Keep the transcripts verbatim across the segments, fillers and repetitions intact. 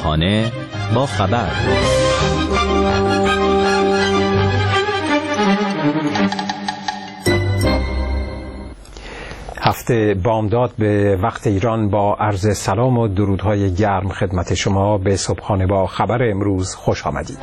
صبحانه با خبر. هفته بامداد به وقت ایران با عرض سلام و درودهای گرم خدمت شما. به صبحانه با خبر امروز خوش آمدید.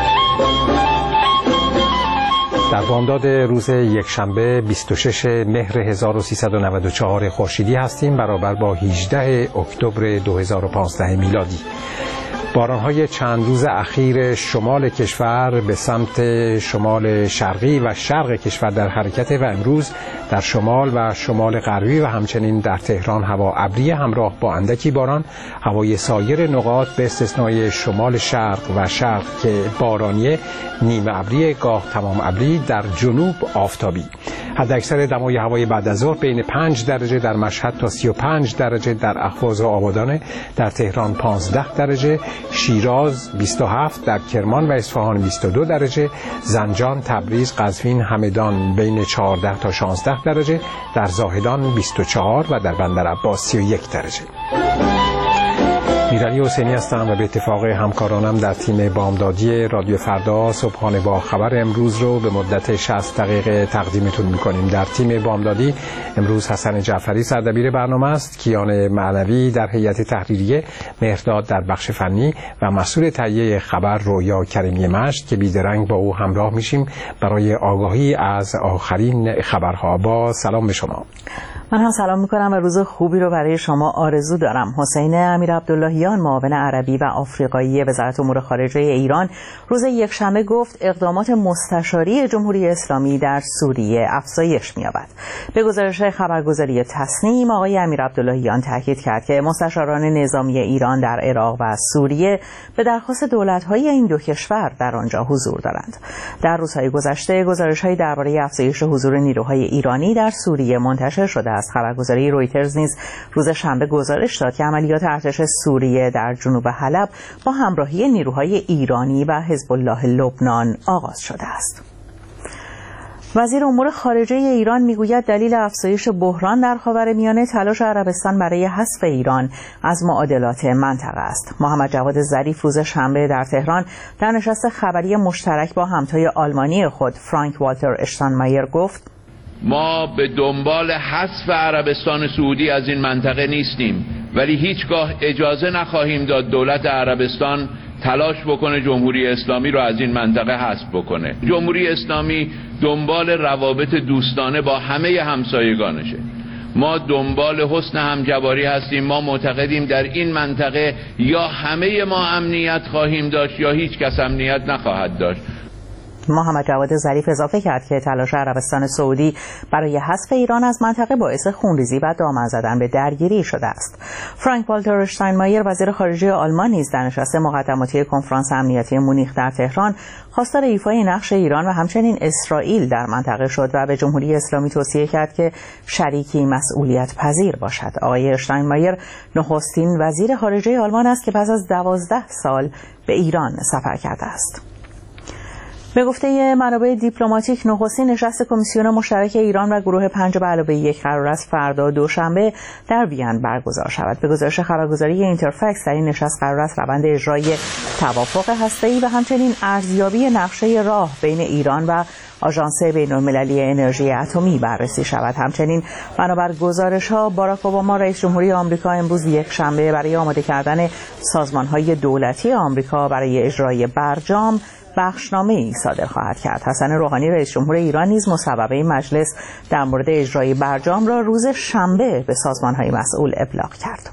در بامداد روز یکشنبه بیست و ششم مهر هزار و سیصد و نود و چهار خورشیدی هستیم، برابر با هجدهم اکتبر دو هزار و پانزده میلادی. باران‌های چند روز اخیر شمال کشور به سمت شمال شرقی و شرق کشور در حرکت و امروز در شمال و شمال غربی و همچنین در تهران هوا ابری همراه با اندکی باران. هوای سایر نقاط به استثنای شمال شرق و شرق که بارانیه، نیمه ابری گاه تمام ابری، در جنوب آفتابی. حداکثر دمای هوای بعد از ظهر بین پنج درجه در مشهد تا سی و پنج درجه در اهواز و آبادان، در تهران پانزده درجه، شیراز بیست و هفت، در کرمان و اصفهان بیست و دو درجه، زنجان، تبریز، قزوین، همدان بین چهارده تا شانزده درجه، در زاهدان بیست و چهار و در بندرعباس سی و یک درجه. میرعلی حسینی هستم و به اتفاق همکارانم در تیم بامدادی رادیو فردا صبحانه با خبر امروز رو به مدت شصت دقیقه تقدیمتون میکنیم. در تیم بامدادی امروز حسن جعفری سردبیر برنامه است، کیان معنوی در هیئت تحریریه، مهرداد در بخش فنی و مسئول تهیه خبر رویا کریمی مشت که بیدرنگ با او همراه میشیم برای آگاهی از آخرین خبرها. با سلام به شما. من هم سلام میکنم و روز خوبی رو برای شما آرزو دارم. حسین امیرعبداللهیان، معاون عربی و آفریقایی وزارت امور خارجه ایران، روز یکشنبه گفت اقدامات مستشاری جمهوری اسلامی در سوریه افزایش می‌یابد. به گزارش خبرگزاری تصنیم، آقای امیرعبداللهیان تاکید کرد که مستشاران نظامی ایران در عراق و سوریه به درخواست دولت‌های این دو کشور در آنجا حضور دارند. در روزهای گذشته گزارش‌هایی درباره افزایش حضور نیروهای ایرانی در سوریه منتشر شده است. خبرگزاری رویترز نیز روز شنبه گزارش داد که عملیات ارتش سوریه در جنوب حلب با همراهی نیروهای ایرانی و حزب الله لبنان آغاز شده است. وزیر امور خارجه ایران میگوید دلیل افزایش بحران در خاورمیانه تلاش عربستان برای حذف ایران از معادلات منطقه است. محمد جواد ظریف روز شنبه در تهران در نشست خبری مشترک با همتای آلمانی خود فرانک والتر اشتاینمایر گفت: ما به دنبال حذف عربستان سعودی از این منطقه نیستیم، ولی هیچگاه اجازه نخواهیم داد دولت عربستان تلاش بکنه جمهوری اسلامی رو از این منطقه حذف بکنه. جمهوری اسلامی دنبال روابط دوستانه با همه همسایگانشه. ما دنبال حسن همجواری هستیم. ما معتقدیم در این منطقه یا همه ما امنیت خواهیم داشت یا هیچ کس امنیت نخواهد داشت. محمد جواد ظریف اضافه کرد که تلاش عربستان سعودی برای حذف ایران از منطقه باعث خونریزی و دامن زدن به درگیری شده است. فرانک والتر اشتاینمایر وزیر خارجه آلمان نیز در نشست مقدماتی کنفرانس امنیتی مونیخ در تهران خواستار ایفای نقش ایران و همچنین اسرائیل در منطقه شد و به جمهوری اسلامی توصیه کرد که شریکی مسئولیت پذیر باشد. آقای اشتاینمایر نخستین وزیر خارجه آلمان است که پس از دوازده سال به ایران سفر کرده است. به گفته منابع دیپلماتیک، نخستین نشست کمیسیون مشترک ایران و گروه پنج به علاوه یک قرار است فردا دوشنبه در وین برگزار شود. به گزارش خبرگزاری اینترفکس، در این نشست قرار است روند اجرای توافق هسته‌ای و همچنین ارزیابی نقشه راه بین ایران و آژانس بین‌المللی انرژی اتمی بررسی شود. همچنین بنابر گزارش‌ها باراک اوباما رئیس جمهوری آمریکا امروز یکشنبه برای آماده کردن سازمان‌های دولتی آمریکا برای اجرای برجام بخشنامه‌ای صادر خواهد کرد. حسن روحانی رئیس جمهور ایران نیز مصوبه مجلس در مورد اجرای برجام را روز شنبه به سازمان‌های مسئول ابلاغ کرد.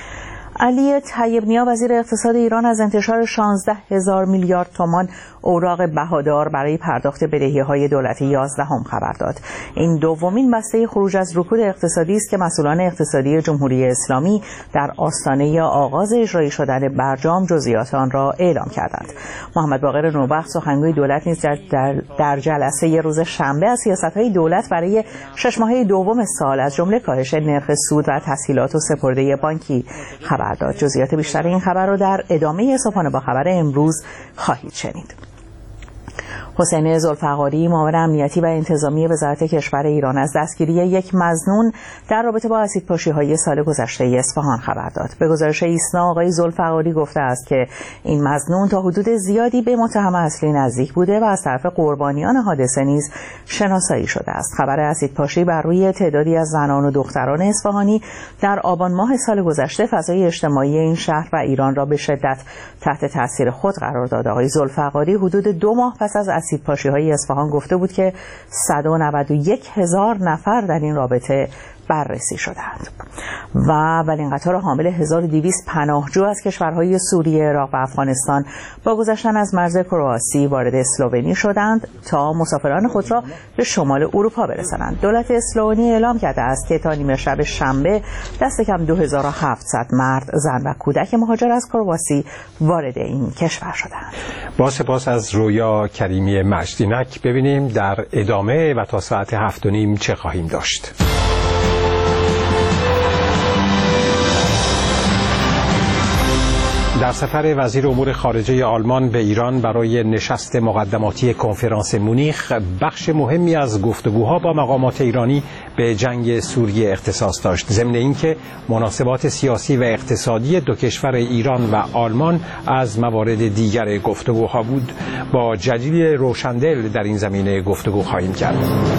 علی طیب نیا وزیر اقتصاد ایران از انتشار شانزده هزار میلیارد تومان اوراق بهادار برای پرداخت بدهی‌های دولت یازدهم خبر داد. این دومین بسته خروج از رکود اقتصادی است که مسئولان اقتصادی جمهوری اسلامی در آستانه آغاز اجرایی شدن برجام جزئیات آن را اعلام کردند. محمد باقر نوربخت سخنگوی دولت نیز در, در, در جلسه روز شنبه از سیاست‌های دولت برای شش ماهه دوم سال از جمله کاهش نرخ سود و تسهیلات و سپرده بانکی خبر داد. جزئیات بیشتر این خبر را در ادامه صبحانه با خبر امروز خواهید شنید. حسین ذوالفقاری، معاون امنیتی و انتظامی وزارت کشور ایران، از دستگیری یک مظنون در رابطه با اسیدپاشی‌های سال گذشته اصفهان خبر داد. به گزارش ایسنا، آقای ذوالفقاری گفته است که این مظنون تا حدود زیادی به متهم اصلی نزدیک بوده و از طرف قربانیان حادثه نیز شناسایی شده است. خبر اسیدپاشی بر روی تعدادی از زنان و دختران اصفهانی در آبان ماه سال گذشته فضای اجتماعی این شهر و ایران را به شدت تحت تاثیر خود قرار داد. آقای ذوالفقاری حدود دو ماه پس از اسیدپاشی‌های اصفهان گفته بود که صد و نود و یک هزار نفر در این رابطه بررسی شدند. و اولین قطار حامل هزار و دویست پناهجو از کشورهای سوریه، عراق و افغانستان با گذشتن از مرز کرواسی وارد اسلوونی شدند تا مسافران خود را به شمال اروپا برسانند. دولت اسلوونی اعلام کرده است که تا نیمه شب شنبه دست کم دو هزار و هفتصد مرد، زن و کودک مهاجر از کرواسی وارد این کشور شدند. با سپاس از رویا کریمی مجدینک. ببینیم در ادامه و تا ساعت هفت و نیم چه خواهیم داشت. در سفر وزیر امور خارجه آلمان به ایران برای نشست مقدماتی کنفرانس مونیخ، بخش مهمی از گفتگوها با مقامات ایرانی به جنگ سوریه اختصاص داشت، ضمن اینکه مناسبات سیاسی و اقتصادی دو کشور ایران و آلمان از موارد دیگر گفتگوها بود. با جلیل روشندل در این زمینه گفتگو خواهیم کرد.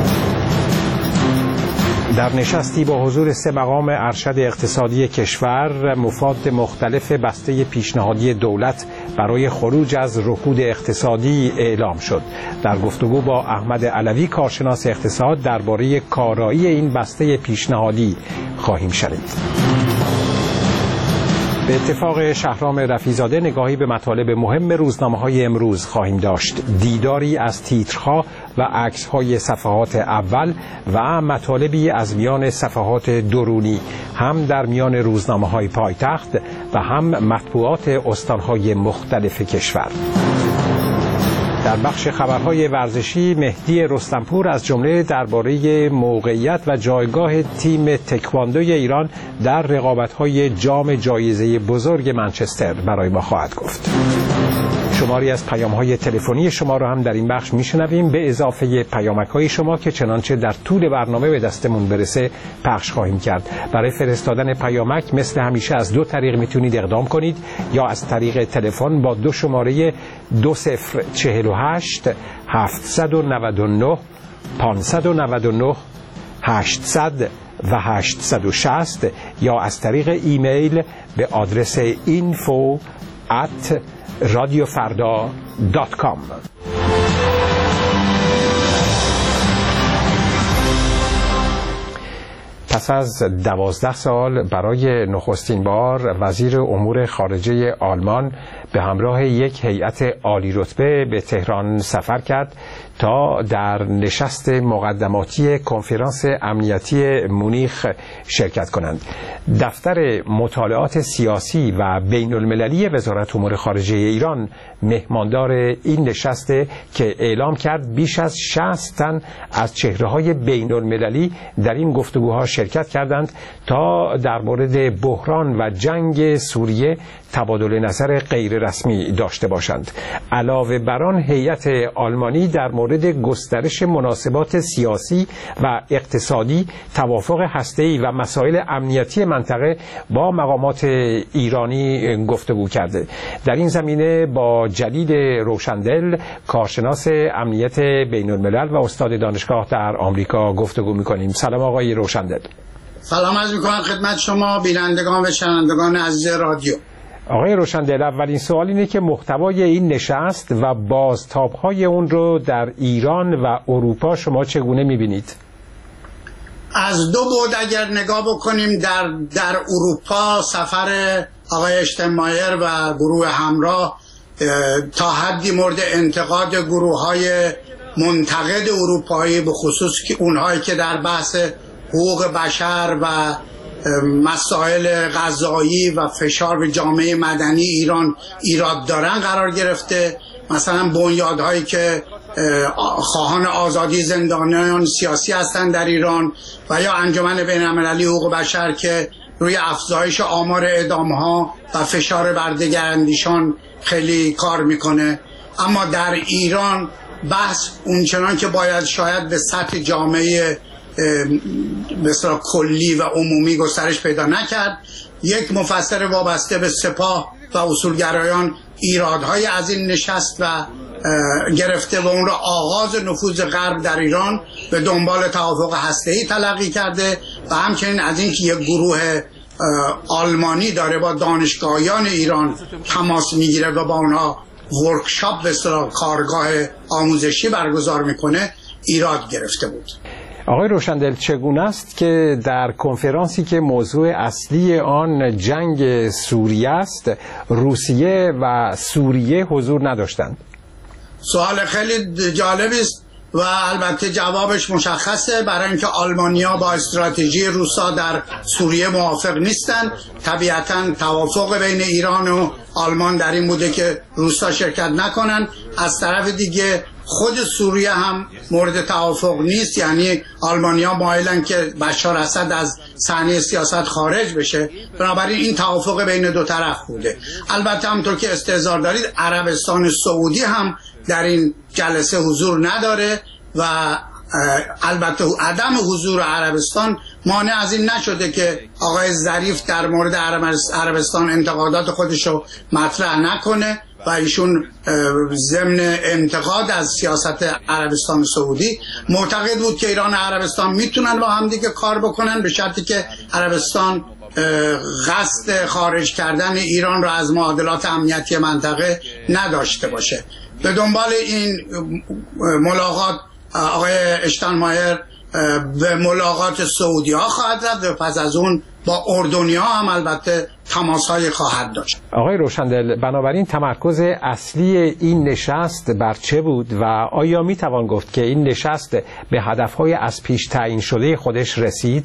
در نشستی با حضور سه مقام ارشد اقتصادی کشور، مفاد مختلف بسته پیشنهادی دولت برای خروج از رکود اقتصادی اعلام شد. در گفتگو با احمد علوی، کارشناس اقتصاد، درباره کارایی این بسته پیشنهادی خواهیم شنید. به اتفاق شهرام رفیع‌زاده نگاهی به مطالب مهم روزنامه‌های امروز خواهیم داشت. دیداری از تیترها و عکس‌های صفحات اول و مطالبی از میان صفحات درونی، هم در میان روزنامه‌های پایتخت و هم مطبوعات استان‌های مختلف کشور. در بخش خبرهای ورزشی، مهدی رستمپور از جمله درباره موقعیت و جایگاه تیم تکواندوی ایران در رقابت‌های جام جایزه بزرگ منچستر برای ما خواهد گفت. شماری از پیام‌های تلفنی شما را هم در این بخش میشنویم، به اضافه پیامک‌های شما که چنانچه در طول برنامه به دستمون برسه پخش خواهیم کرد. برای فرستادن پیامک مثل همیشه از دو طریق میتونید اقدام کنید، یا از طریق تلفن با دو شماره دو صفر چهل و هشت هفتصد و نود و نه پانصد و نود و نه هشتصد و هشتصد و شصت، یا از طریق ایمیل به آدرس اینفو ات رادیو فردا دات کام. پس از دوازده سال برای نخستین بار وزیر امور خارجه آلمان به همراه یک هیئت عالی رتبه به تهران سفر کرد تا در نشست مقدماتی کنفرانس امنیتی مونیخ شرکت کنند. دفتر مطالعات سیاسی و بین المللی وزارت امور خارجه ایران مهماندار این نشسته که اعلام کرد بیش از شصت تن از چهره‌های بین المللی در این گفتگوها شرکت کردند تا در مورد بحران و جنگ سوریه تبادل نظر غیر رسمی داشته باشند. علاوه بر آن، هیئت آلمانی در مورد گسترش مناسبات سیاسی و اقتصادی، توافق هسته‌ای و مسائل امنیتی منطقه با مقامات ایرانی گفتگو کرده. در این زمینه با جلیل روشندل، کارشناس امنیت بین الملل و استاد دانشگاه در آمریکا گفتگو می‌کنیم. سلام آقای روشندل. سلام عرض می‌کنم خدمت شما بینندگان و شنوندگان عزیز رادیو. آقای روشندل، اولین سوال اینه که محتوای این نشست و بازتاب‌های اون رو در ایران و اروپا شما چگونه می‌بینید؟ از دو بعد اگر نگاه بکنیم، در در اروپا سفر آقای اشتنمایر و گروه همراه تا حدی مورد انتقاد گروه‌های منتقد اروپایی، به خصوص که اونهایی که در بحث حقوق بشر و مسائل غذایی و فشار به جامعه مدنی ایران ایراد دارن قرار گرفته. مثلا بنیادهایی که خواهان آزادی زندانیان سیاسی هستند در ایران، و یا انجمن بین‌المللی حقوق بشر که روی افزایش آمار اعدام‌ها و فشار بر دگراندیشان خیلی کار میکنه. اما در ایران بحث اونچنان که باید شاید به سطح جامعه بسیار کلی و عمومی گسترش پیدا نکرد. یک مفسر وابسته به سپاه و اصولگرایان ایرادهای از این نشست و گرفته و اون را آغاز نفوذ غرب در ایران به دنبال توافق هسته‌ای تلقی کرده و همچنین از اینکه یک گروه آلمانی داره با دانشگاهیان ایران تماس میگیره و با اونها ورکشاپ به اصطلاح کارگاه آموزشی برگزار میکنه ایراد گرفته بود. آقای روشندل، چگونه است که در کنفرانسی که موضوع اصلی آن جنگ سوریه است روسیه و سوریه حضور نداشتند؟ سوال خیلی جالبی است و البته جوابش مشخصه، برای اینکه آلمانیا با استراتژی روسا در سوریه موافق نیستند. طبیعتا توافق بین ایران و آلمان در این بوده که روسا شرکت نکنن. از طرف دیگه خود سوریه هم مورد توافق نیست، یعنی آلمانیا مایلن که بشار اسد از صحنه سیاست خارج بشه. بنابراین این توافق بین دو طرف بوده. البته همونطور که استحضار دارید عربستان سعودی هم در این جلسه حضور نداره و البته عدم حضور عربستان مانع از این نشده که آقای ظریف در مورد عربستان انتقادات خودش رو مطرح نکنه و ایشون ضمن انتقاد از سیاست عربستان سعودی معتقد بود که ایران و عربستان میتونن با هم دیگه کار بکنن به شرطی که عربستان قصد خارج کردن ایران را از معادلات امنیتی منطقه نداشته باشه. به دنبال این ملاقات آقای اشتاینمایر به ملاقات سعودی ها خواهد رفت و پس از اون با اردنی ها هم البته تماس های خواهد داشت. آقای روشندل، بنابراین تمرکز اصلی این نشست بر چه بود و آیا می توان گفت که این نشست به هدفهای از پیش تعیین شده خودش رسید؟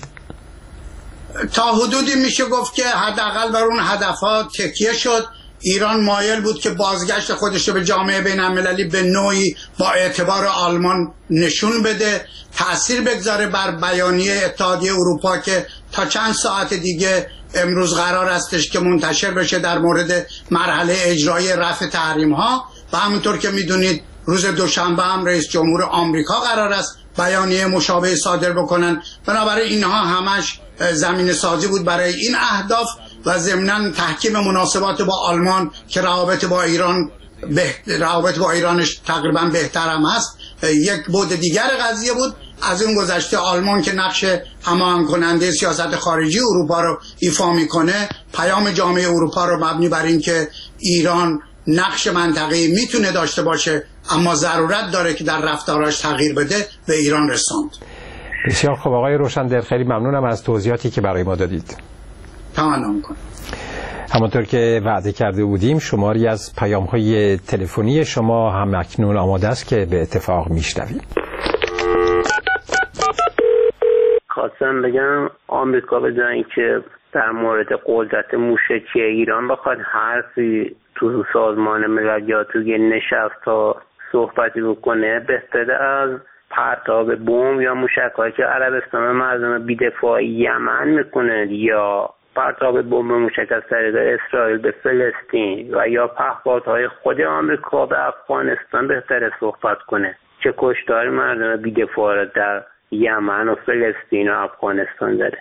تا حدودی میشه گفت که حداقل بر اون هدفها تکیه شد. ایران مایل بود که بازگشت خودش رو به جامعه بین المللی به نوعی با اعتبار آلمان نشون بده، تأثیر بگذاره بر بیانیه اتحادیه اروپا که تا چند ساعت دیگه امروز قرار استش که منتشر بشه در مورد مرحله اجرایی رفع تحریم ها و همونطور که میدونید روز دوشنبه هم رئیس جمهور آمریکا قرار است بیانیه مشابه صادر بکنن. بنابراین اینها همش زمین سازی بود برای این اهداف و ضمناً تحکیم مناسبات با آلمان که روابط با ایران به روابط با ایرانش تقریبا بهتر هم هست یک بعد دیگر قضیه بود. از اون گذشته آلمان که نقش هماهنگ کننده سیاست خارجی اروپا رو ایفا میکنه، پیام جامعه اروپا رو مبنی بر این که ایران نقش منطقه‌ای میتونه داشته باشه اما ضرورت داره که در رفتاراش تغییر بده به ایران رساند. بسیار خوب آقای روشندل، خیلی ممنونم از توضیحاتی که برای ما دادید. تمام کنم. همانطور که وعده کرده بودیم شماری از پیام‌های تلفنی شما هم اکنون آماده است که به اتفاق میشنویم. خواستم بگم آمریکا به جای اینکه در مورد قدرت موشکی ایران بخواد حرفی تو سازمان ملل یا توی نشست‌ها صحبتی بکنه، بهتره از پرتاب بمب یا موشک‌هایی که عربستان مردم بی‌دفاعی یمن میکنه یا پرتاب بمب موشک از طریق اسرائیل به فلسطین و یا پهپادهای خود آمریکا به افغانستان بهتره صحبت کنه که کشتار مردم بی‌دفاع را در یمن و فلسطین و افغانستان داره.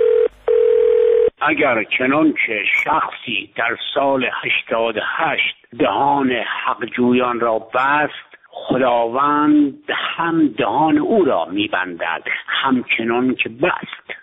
اگر چنانچه شخصی در سال هشتاد و هشت دهان حقجویان را بست، خداوند هم دهان او را میبندد همچنان که بست.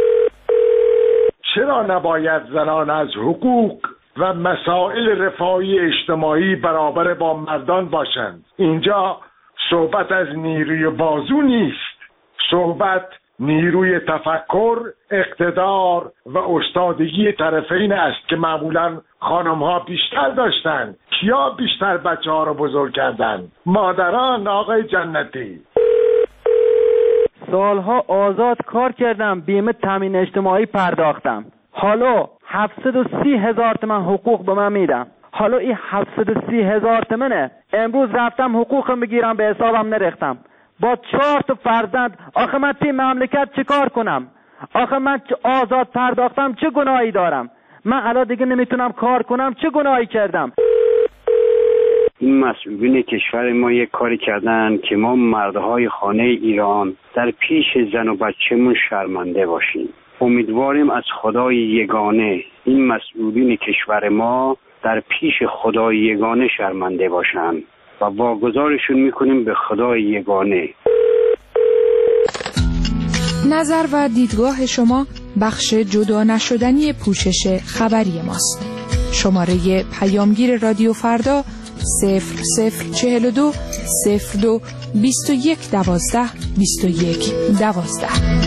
چرا نباید زنان از حقوق و مسائل رفاهی اجتماعی برابر با مردان باشند؟ اینجا صحبت از نیروی بازو نیست، صحبت نیروی تفکر، اقتدار و استادگی طرفین است که معمولا خانم ها بیشتر داشتن. کیا بیشتر بچه ها رو بزرگ کردن؟ مادران. آقای جنتی، سالها آزاد کار کردم، بیمه تامین اجتماعی پرداختم، حالا هفتصد و سی هزار تومن حقوق به من میدم. حالا این هفتصد و سی هزار تومنه، امروز رفتم حقوقم بگیرم به حسابم نرختم با چهار تا فرزند. آخه من توی مملکت چه کار کنم؟ آخه من آزاد پرداختم چه گناهی دارم؟ من الان دیگه نمیتونم کار کنم چه گناهی کردم؟ این مسئولین کشور ما یک کاری کردن که ما مردهای خانه ایران در پیش زن و بچه‌مون شرمنده باشیم. امیدواریم از خدای یگانه این مسئولین کشور ما در پیش خدای یگانه شرمنده باشن و واگذارشون میکنیم به خدای یگانه. نظر و دیدگاه شما بخش جدا نشدنی پوشش خبری ماست. شماره پیامگیر رادیو فردا صفر صفر چهل و دو صفر دو بیست و یک دوازده بیست و یک دوازده.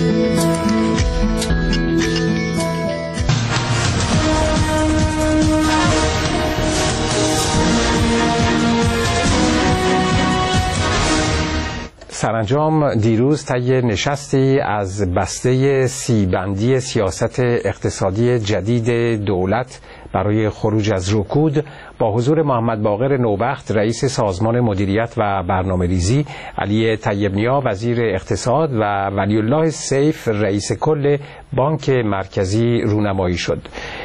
سرانجام دیروز طی نشستی از بسته سی بندی سیاست اقتصادی جدید دولت برای خروج از رکود با حضور محمد باقر نوبخت رئیس سازمان مدیریت و برنامه‌ریزی، علی طیب‌نیا وزیر اقتصاد و ولی الله سیف رئیس کل بانک مرکزی رونمایی شد.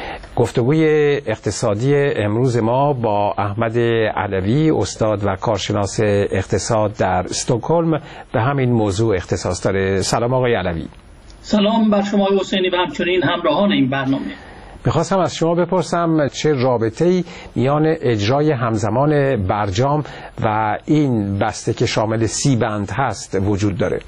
گفتگوی اقتصادی امروز ما با احمد علوی استاد و کارشناس اقتصاد در استکهلم به همین موضوع اختصاص داره. سلام آقای علوی. سلام بر شما حسینی و همچنین همراهان این برنامه. میخواستم از شما بپرسم چه رابطه‌ای میان اجرای همزمان برجام و این بسته که شامل سی بند هست وجود داره؟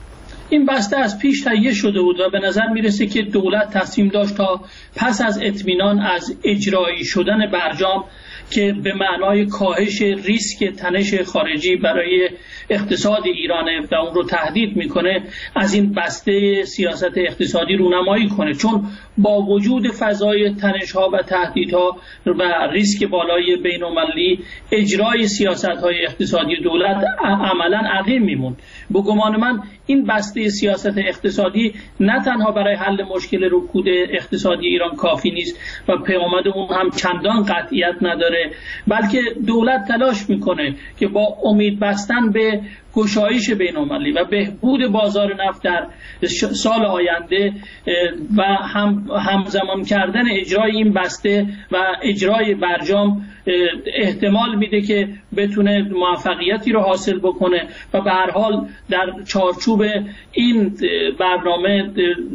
این بسته از پیش تهیه شده بود و به نظر میرسه که دولت تصمیم داشت تا پس از اطمینان از اجرایی شدن برجام که به معنای کاهش ریسک تنش خارجی برای اقتصاد ایرانه و اون رو تهدید میکنه، از این بسته سیاست اقتصادی رونمایی کنه، چون با وجود فضای تنش‌ها و تهدیدها و ریسک بالای بین‌المللی اجرای سیاست‌های اقتصادی دولت عملاً عقیم میموند. به گمان من این بسته سیاست اقتصادی نه تنها برای حل مشکل رکود اقتصادی ایران کافی نیست و پیامد اون هم چندان قطعیت نداره، بلکه دولت تلاش میکنه که با امید بستن به گشایش بین‌المللی و بهبود بازار نفت در سال آینده و هم همزمان کردن اجرای این بسته و اجرای برجام احتمال میده که بتونه موفقیتی رو حاصل بکنه و به هر حال در چارچوب این برنامه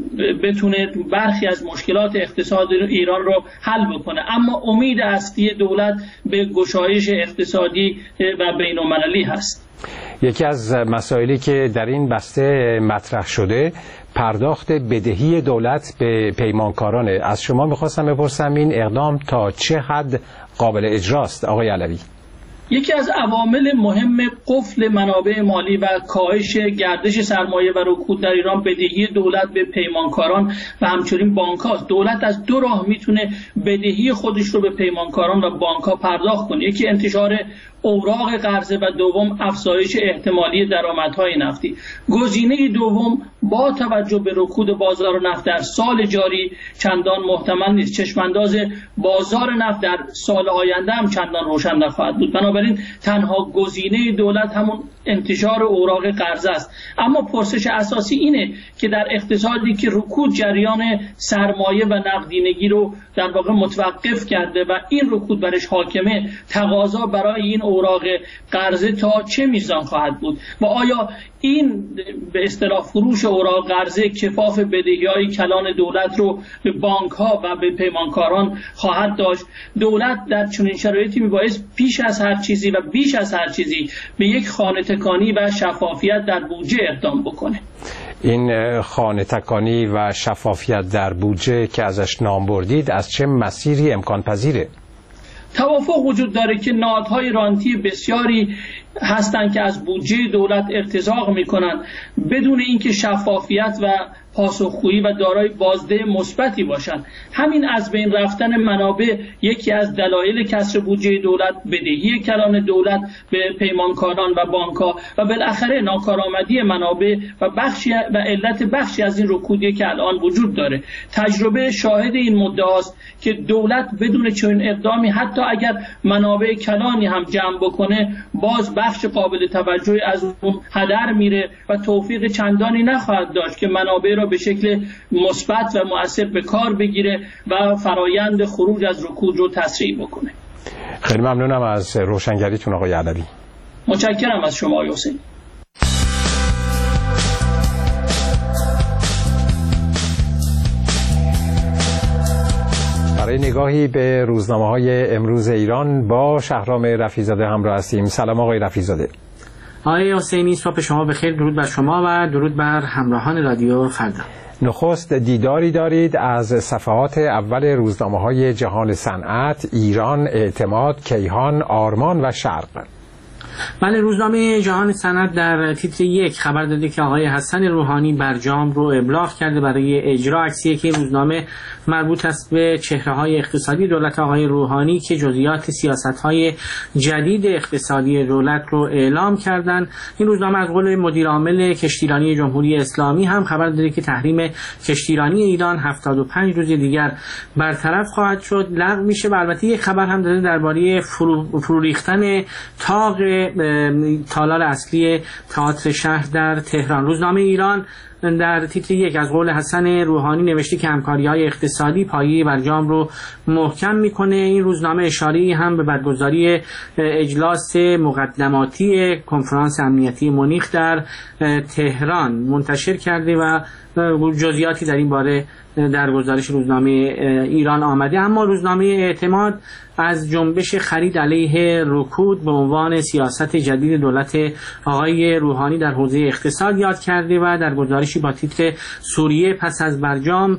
بتونه برخی از مشکلات اقتصاد ایران رو حل بکنه. اما امید اصلی دولت به گشایش اقتصادی و بین‌المللی هست. یکی از مسائلی که در این بسته مطرح شده پرداخت بدهی دولت به پیمانکارانه. از شما میخواستم بپرسم این اقدام تا چه حد قابل اجراست آقای علوی؟ یکی از عوامل مهم قفل منابع مالی و کاهش گردش سرمایه و رکود در ایران بدهی دولت به پیمانکاران و همچنین بانک‌هاست. دولت از دو راه میتونه بدهی خودش رو به پیمانکاران و بانک‌ها پرداخت کنه. یکی انتشار اوراق قرضه و دوم افزایش احتمالی درآمدهای نفتی. گزینه دوم با توجه به رکود بازار نفت در سال جاری چندان محتمل نیست. چشمانداز بازار نفت در سال آینده هم چندان روشن نخواهد بود. بنابراین تنها گزینه دولت همون انتشار اوراق قرضه است. اما پرسش اساسی اینه که در اقتصادی که رکود جریان سرمایه و نقدینگی رو در واقع متوقف کرده و این رکود برش حاکمه، تقاضا برای این اوراق قرضه تا چه میزان خواهد بود و آیا این به اصطلاح فروش اوراق قرضه کفاف بدهی‌های کلان دولت رو به بانک‌ها و به پیمانکاران خواهد داشت؟ دولت در چنین شرایطی میبایست پیش از هر چیزی و بیش از هر چیزی به یک خانه تکانی و شفافیت در بودجه اقدام بکنه. این خانه تکانی و شفافیت در بودجه که ازش نام بردید از چه مسیری امکان پذیره؟ توافق وجود داره که نهادهای رانتی بسیاری هستند که از بودجه دولت ارتزاق میکنن بدون اینکه شفافیت و پاسخگویی و دارای بازده مثبتی باشند. همین از بین رفتن منابع یکی از دلایل کسر بودجه دولت، بدهی کلان دولت به پیمانکاران و بانک‌ها و بالاخره ناکارآمدی منابع و بخشی و علت بخشی از این رکودی که الان وجود داره. تجربه شاهد این مدعاست که دولت بدون چنین اقدامی حتی اگر منابع کلانی هم جمع بکنه باز بخش قابل توجهی از اون هدر میره و توفیق چندانی نخواهد داشت که منابع را به شکل مثبت و مؤثر به کار بگیره و فرایند خروج از رکود رو تسریع بکنه. خیلی ممنونم از روشنگریتون آقای علوی. متشکرم از شما آقای حسین. برای نگاهی به روزنامه‌های امروز ایران با شهرام رفیع‌زاده همراه هستیم. سلام آقای رفیع‌زاده. آقای حسینی، صبح شما بخیر. درود بر شما و درود بر همراهان رادیو فردا. نخست دیداری دارید از صفحات اول روزنامه‌های جهان صنعت، ایران، اعتماد، کیهان، آرمان و شرق. بله، روزنامه جهان صنعت در تیتر یک خبر داده که آقای حسن روحانی برجام رو ابلاغ کرده برای اجرا. عکسی که روزنامه مربوط است به چهره‌های اقتصادی دولت آقای روحانی که جزئیات سیاست‌های جدید اقتصادی دولت رو اعلام کردند. این روزنامه از قول مدیر عامل کشتیرانی جمهوری اسلامی هم خبر داده که تحریم کشتیرانی ایران هفتاد و پنج روز دیگر برطرف خواهد شد، لغو میشه. و البته یک خبر هم داده درباره فرو, فرو ریختن طاق تالار اصلی تئاتر شهر در تهران. روزنامه ایران در تیتر یک از قول حسن روحانی نوشته که همکاری‌های اقتصادی پایه برجام رو محکم میکنه. این روزنامه اشاره‌ای هم به برگزاری اجلاس مقدماتی کنفرانس امنیتی مونیخ در تهران منتشر کرده و جزئیاتی در این باره در گزارش روزنامه ایران آمده. اما روزنامه اعتماد از جنبش خرید علیه رکود به عنوان سیاست جدید دولت آقای روحانی در حوزه اقتصاد یاد کرده و در گزارشی با تیتر سوریه پس از برجام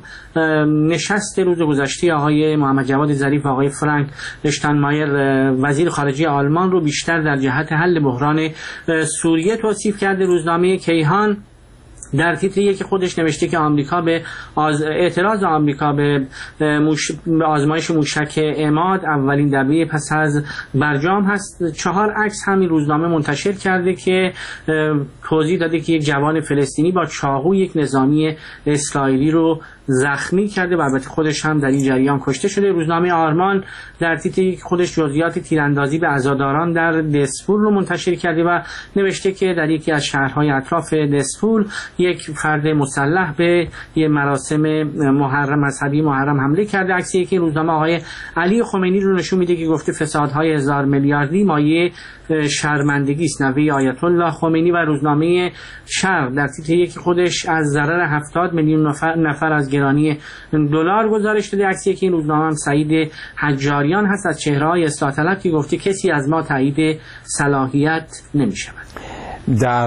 نشست روز گذشته آقای محمد جواد ظریف و آقای فرانک اشتاینمایر وزیر خارجه آلمان رو بیشتر در جهت حل بحران سوریه توصیف کرده. روزنامه کیهان در تیتر یک خودش نوشته که آمریکا به آز... اعتراض آمریکا به موش... آزمایش موشک عماد اولین دبه پس از برجام هست. چهار عکس همین روزنامه منتشر کرده که توضیح داده که یک جوان فلسطینی با چاقو یک نظامی اسرائیلی رو زخمی کرده و البته خودش هم در این جریان کشته شده. روزنامه آرمان در تیتر یک خودش جزئیات تیراندازی به عزاداران در دسفول رو منتشر کرده و نوشته که در یکی از شهرهای اطراف دسفول یک فرد مسلح به یک مراسم محرم مذهبی محرم حمله کرده. عکسی که روزنامه آقای علی خمینی رو نشون میده که گفته فسادهای هزار میلیاردی مایه شرمندگی است. نوه آیت الله خمینی و روزنامه شرق در تیتر یک خودش از ضرر هفتاد میلیون نفر, نفر از گرانی دلار گزارش داده. عکسی که این روزنامه هم سعید حجاریان هست از چهره‌های اصلاح طلب که گفته کسی از ما تایید صلاحیت نمی‌شود. در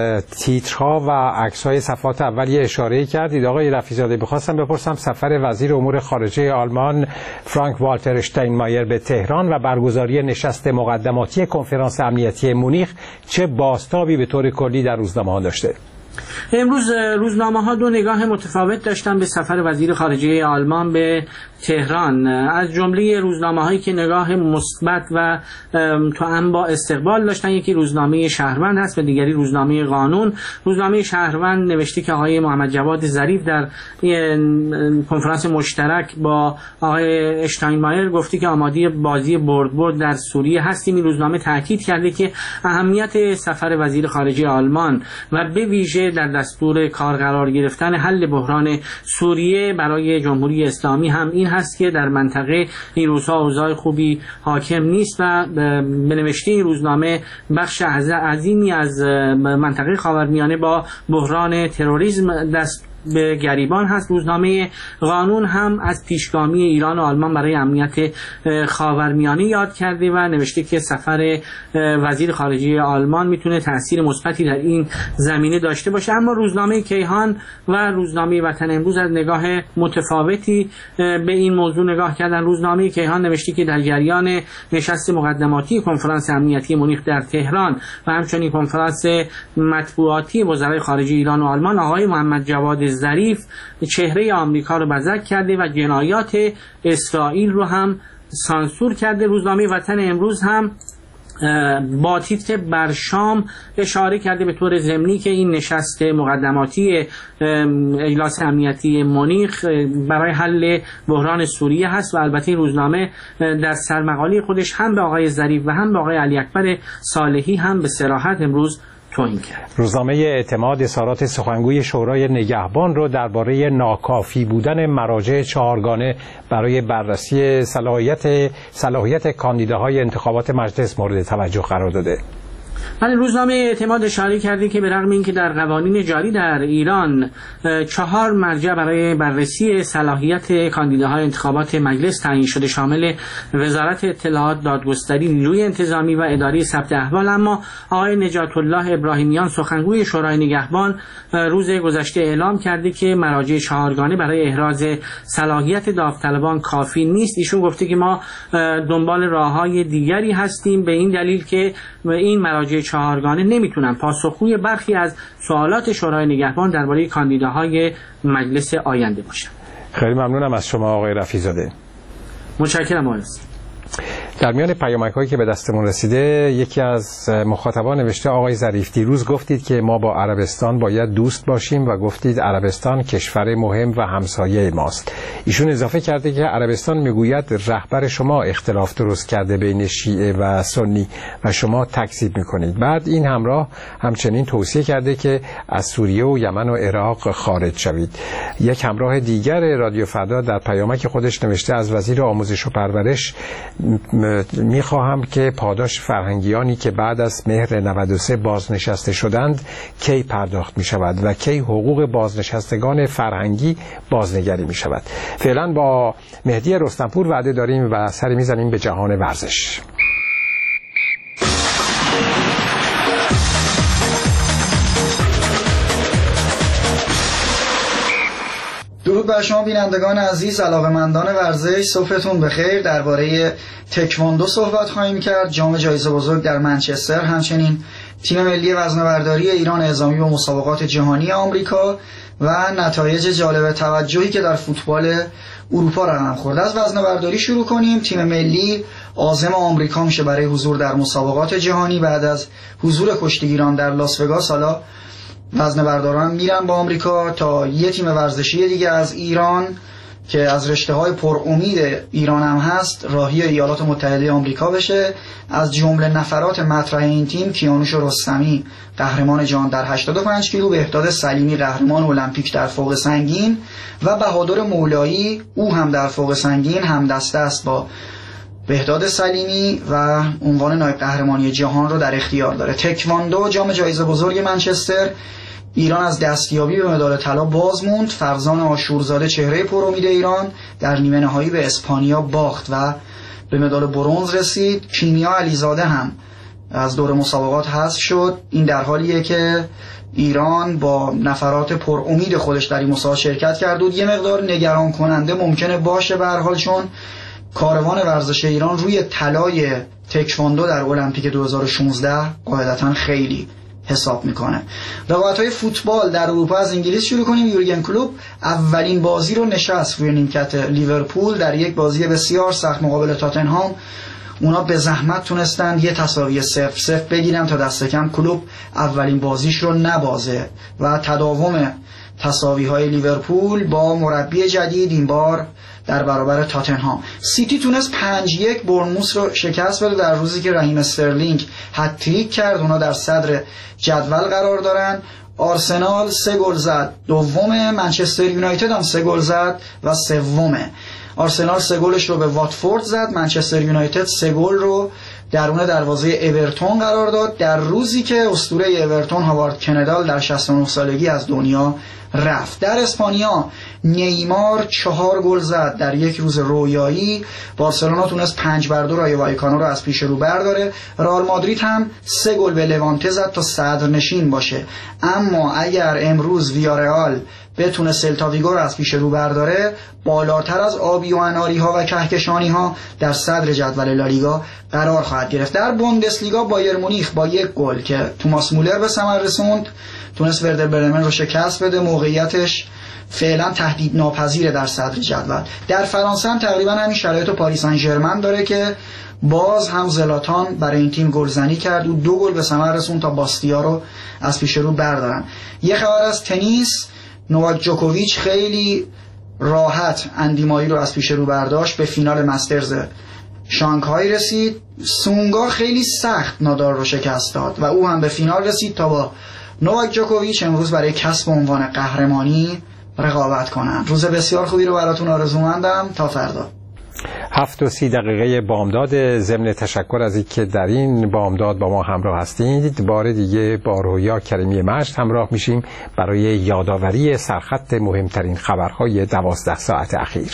تیترها و عکس‌های صفحات اولیه اشاره کردید آقای رفیع‌زاده. بخواستم بپرسم سفر وزیر امور خارجه آلمان فرانک والتر اشتاینمایر به تهران و برگزاری نشست مقدماتی کنفرانس امنیتی مونیخ چه بازتابی به طور کلی در روزنامه‌ها داشته؟ امروز روزنامه ها دو نگاه متفاوت داشتن به سفر وزیر خارجه آلمان به تهران. از جمله روزنامه هایی که نگاه مثبت و توأم با استقبال داشتن یکی روزنامه شهروند هست و دیگری روزنامه قانون. روزنامه شهروند نوشته که آقای محمد جواد ظریف در کنفرانس مشترک با آقای اشتاینمایر گفته که آماده بازی برد برد در سوریه هستیم. این روزنامه تاکید کرده که اهمیت سفر وزیر خارجه آلمان و به ویژه در دستور کار قرار گرفتن حل بحران سوریه برای جمهوری اسلامی هم این هست که در منطقه این روزها اوضاع خوبی حاکم نیست و به نوشته این روزنامه بخش عظیمی از منطقه خاورمیانه با بحران تروریسم دست به گریبان هست. روزنامه قانون هم از پیشگامی ایران و آلمان برای امنیت خاورمیانه یاد کرده و نوشته که سفر وزیر خارجه آلمان میتونه تأثیر مثبتی در این زمینه داشته باشه. اما روزنامه کیهان و روزنامه وطن امروز از نگاه متفاوتی به این موضوع نگاه کردن. روزنامه کیهان نوشته که در جریان نشست مقدماتی کنفرانس امنیتی مونیخ در تهران و همچنین کنفرانس مطبوعاتی وزرای خارجه ایران و آلمان آقای محمد جواد ظریف چهره آمریکا رو بزک کرده و جنایات اسرائیل رو هم سانسور کرده. روزنامه وطن امروز هم با تیتر برشام اشاره کرده به طور ضمنی که این نشست مقدماتی اجلاس امنیتی مونیخ برای حل بحران سوریه هست و البته این روزنامه در سرمقاله خودش هم به آقای ظریف و هم به آقای علی اکبر صالحی هم به صراحت امروز توهین کرد. روزنامه اعتماد اظهارات سخنگوی شورای نگهبان رو درباره ناکافی بودن مراجع چهارگانه برای بررسی صلاحیت صلاحیت کاندیداهای انتخابات مجلس مورد توجه قرار داده. من روزنامه اعتماد اشاره کرده که به رغم اینکه در قوانین جاری در ایران چهار مرجع برای بررسی صلاحیت کاندیداهای انتخابات مجلس تعیین شده، شامل وزارت اطلاعات، دادگستری، نیروی انتظامی و اداره ثبت احوال، اما آقای نجات الله ابراهیمیان سخنگوی شورای نگهبان روز گذشته اعلام کرده که مراجع چهارگانه برای احراز صلاحیت داوطلبان کافی نیست. ایشون گفته که ما دنبال راههای دیگری هستیم، به این دلیل که این مراجع چهارگانه نمیتونن پاسخگوی برخی از سوالات شورای نگهبان درباره کاندیداهای مجلس آینده باشن. خیلی ممنونم از شما آقای رفیع‌زاده. متشکرم آقای. در میان پیامک‌هایی که به دستمون رسیده، یکی از مخاطبان نوشته آقای ظریف دیروز گفتید که ما با عربستان باید دوست باشیم و گفتید عربستان کشور مهم و همسایه ماست. ایشون اضافه کرده که عربستان میگوید رهبر شما اختلاف درست کرده بین شیعه و سنی و شما تکذیب میکنید. بعد این همراه همچنین توصیه کرده که از سوریه و یمن و عراق خارج شوید. یک همراه دیگر رادیو فردا در پیامک خودش نوشته از وزیر آموزش و پرورش میخواهم که پاداش فرهنگیانی که بعد از مهر نود و سه بازنشسته شدند کی پرداخت می شود و کی حقوق بازنشستگان فرهنگی بازنگری می شود. فعلا با مهدی رستمپور وعده داریم و سری میزنیم به جهان ورزش. درود بر شما بینندگان عزیز، علاقه‌مندان ورزش، صبحتون بخیر. درباره تکواندو صحبت خواهیم کرد. جام جایزه بزرگ در منچستر، همچنین تیم ملی وزنه‌برداری ایران اعزامی به مسابقات جهانی آمریکا و نتایج جالب توجهی که در فوتبال اروپا رقم خورده. از وزنه‌برداری شروع کنیم. تیم ملی عازم آمریکا میشه برای حضور در مسابقات جهانی. بعد از حضور کشتیگیران در لاس وگاس، حالا وزنه‌برداران میرن با آمریکا تا یه تیم ورزشی دیگه از ایران که از رشته‌های پر امید ایران هم هست راهی ایالات متحده آمریکا بشه. از جمله نفرات مطرح این تیم کیانوش رستمی قهرمان جهان در هشتاد و پنج کیلو، بهداد سلیمی قهرمان المپیک در فوق سنگین و بهادر مولایی او هم در فوق سنگین هم دسته است با بهداد سلیمی و عنوان نایب قهرمانی جهان رو در اختیار داره. تکواندو جام جایزه بزرگ منچستر، ایران از دستیابی به مدال طلا باز موند. فرزان آشورزاده چهره پر امید ایران در نیمه نهایی به اسپانیا باخت و به مدال برنز رسید. کیمیا علیزاده هم از دور مسابقات حذف شد. این در حالیه که ایران با نفرات پر امید خودش در این مسابقات شرکت کرد و یه مقدار نگران کننده ممکنه باشه به هر حال، چون کاروان ورزش ایران روی طلای تکواندو در المپیک دو هزار و شانزده قاعدتاً خیلی حساب میکنه. رقابت‌های فوتبال در اروپا از انگلیس شروع کنیم. یورگن کلوپ اولین بازی رو نشست روی نیمکت لیورپول در یک بازی بسیار سخت مقابل تاتنهام. اونا به زحمت تونستن یه تساوی صفر صفر بگیرن تا دست کم کلوپ اولین بازیش رو نبازه و تداوم تساوی‌های لیورپول با مربی جدید این بار در برابر تاتنهام. سیتی تونست پنج یک برنموث رو شکست بده در روزی که رحیم استرلینگ هتریک کرد. اونا در صدر جدول قرار دارن. آرسنال سه گل زد، دومه. منچستر یونایتد هم سه گل زد و سومه. آرسنال سه گلش رو به واتفورد زد، منچستر یونایتد سه گل رو درون دروازه اورتون قرار داد در روزی که اسطوره اورتون هاوارد کندال در شصت و نه سالگی از دنیا رفت. در اسپانیا نیمار چهار گل زد در یک روز رویایی. بارسلونا تونست پنج بر دو رای وایکانو رو از پیش رو برداره. رئال مادرید هم سه گل به لوانته زد تا صدرنشین باشه. اما اگر امروز ویارئال بتونه سلتا ویگو رو از پیش رو برداره، بالاتر از آبی و اناری ها و کهکشانی ها در صدر جدول لالیگا قرار خواهد گرفت. در بوندسلیگا بایر مونیخ با یک گل که توماس مولر به ثمر رسوند تونست وردر برمن رو شکست بده. موقعیتش فعلا تهدید ناپذیره در صدر جدول. در فرانسه هم تقریبا همین شرایط و پاریس سن ژرمن داره که باز هم زلاتان برای این تیم گلزنی کرد و دو گل به ثمر رسوند تا باستیا رو از پیش رو بردارن. یه خبر از تنیس، نوواک جوکوویچ خیلی راحت اندی مایی رو از پیش رو برداشت، به فینال مسترز شانگهای رسید. سونگا خیلی سخت نادال رو شکست داد و او هم به فینال رسید تا با نوواک جوکوویچ امروز برای کسب عنوان قهرمانی رقابت کنند. روز بسیار خوبی رو براتون آرزومندم. تا فردا. هفت و سی دقیقه بامداد. ضمن تشکر از اینکه در این بامداد با ما همراه هستید، بار دیگه با رویا کریمی مجد همراه میشیم برای یادآوری سرخط مهمترین خبرهای دوازده ساعت اخیر.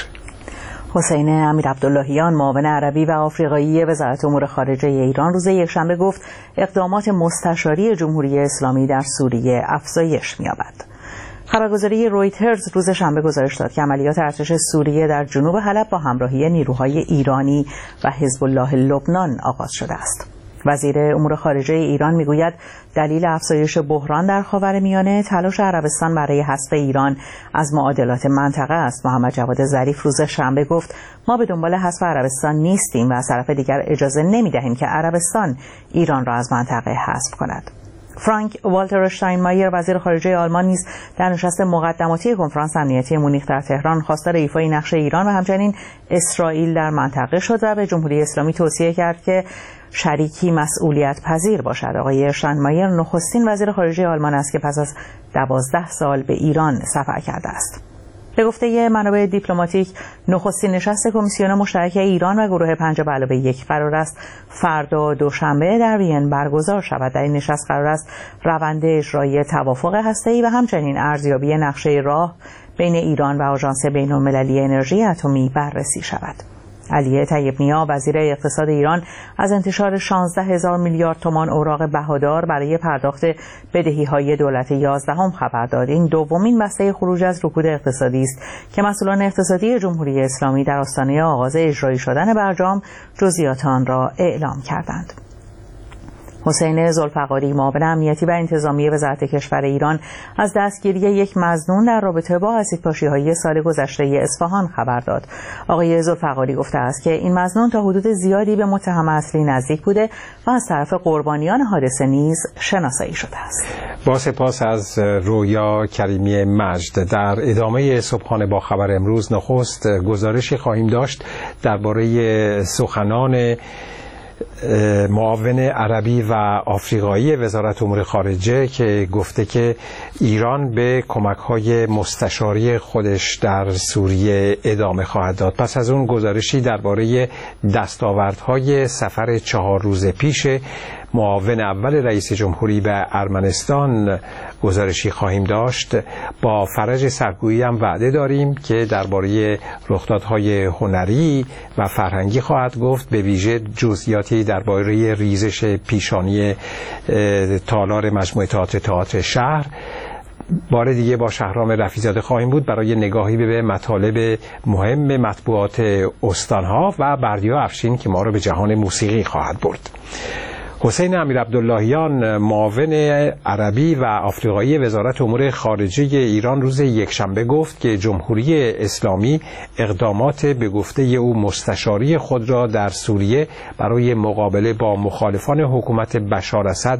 حسین امیرعبداللهیان معاون عربی و آفریقایی وزارت امور خارجه ایران روز یکشنبه گفت اقدامات مستشاری جمهوری اسلامی در سوریه افزایش می‌یابد. خبرگزاری رویترز روز شنبه گزارش داد که عملیات ارتش سوریه در جنوب حلب با همراهی نیروهای ایرانی و حزب الله لبنان آغاز شده است. وزیر امور خارجه ایران میگوید دلیل افزایش بحران در خاورمیانه تلاش عربستان برای حذف ایران از معادلات منطقه است. محمد جواد ظریف روز شنبه گفت ما به دنبال حذف عربستان نیستیم و از طرف دیگر اجازه نمیدهیم که عربستان ایران را از منطقه حذف کند. فرانک والتر اشتاینمایر وزیر خارجه آلمان نیز در نشست مقدماتی کنفرانس امنیتی مونیخ در تهران خواستار ایفای نقش ایران و همچنین اسرائیل در منطقه شد و به جمهوری اسلامی توصیه کرد که شریکی مسئولیت پذیر باشد. آقای اشتاینمایر نخستین وزیر خارجه آلمان است که پس از دوازده سال به ایران سفر کرده است. به گفته منابع دیپلماتیک، نخستین نشست کمیسیون مشترک ایران و گروه پنج به علاوه یک قرار است فردا دوشنبه در وین برگزار شود. در این نشست قرار است روند اجرایی توافق هسته‌ای و همچنین ارزیابی نقشه راه بین ایران و آژانس بین‌المللی انرژی اتمی بررسی شود. علی طیب نیا وزیر اقتصاد ایران از انتشار شانزده هزار میلیارد تومان اوراق بهادار برای پرداخت بدهی‌های دولت یازدهم خبر داد. این دومین بسته خروج از رکود اقتصادی است که مسئولان اقتصادی جمهوری اسلامی در آستانه آغاز اجرایی شدن برجام جزئیات آن را اعلام کردند. حسین ذوالفقاری معاون امنیتی و انتظامی وزارت کشور ایران از دستگیری یک مظنون در رابطه با اسیدپاشی‌های سال گذشته اصفهان خبر داد. آقای ذوالفقاری گفته است که این مظنون تا حدود زیادی به متهم اصلی نزدیک بوده و از طرف قربانیان حادثه نیز شناسایی شده است. با سپاس از رویا کریمی مجد. در ادامه صبحانه با خبر امروز نخست گزارشی خواهیم داشت درباره سخنان معاون عربی و آفریقایی وزارت امور خارجه که گفته که ایران به کمک‌های مستشاری خودش در سوریه ادامه خواهد داد. پس از اون گزارشی درباره دستاوردهای سفر چهار روز پیش معاون اول رئیس جمهوری به ارمنستان گزارشی خواهیم داشت. با فرج سرگویی هم وعده داریم که درباره رخدادهای هنری و فرهنگی خواهد گفت، به ویژه جزئیاتی درباره ریزش پیشانی تالار مجموعه تئاتر تئاتر شهر. بار دیگه با شهرام رفیع‌زاده خواهیم بود برای نگاهی به مطالب مهم مطبوعات استانها و بردیا افشین که ما رو به جهان موسیقی خواهد برد. حسین امیرعبداللهیان معاون عربی و آفریقایی وزارت امور خارجه ایران روز یکشنبه گفت که جمهوری اسلامی اقدامات به گفته او مستشاری خود را در سوریه برای مقابله با مخالفان حکومت بشار اسد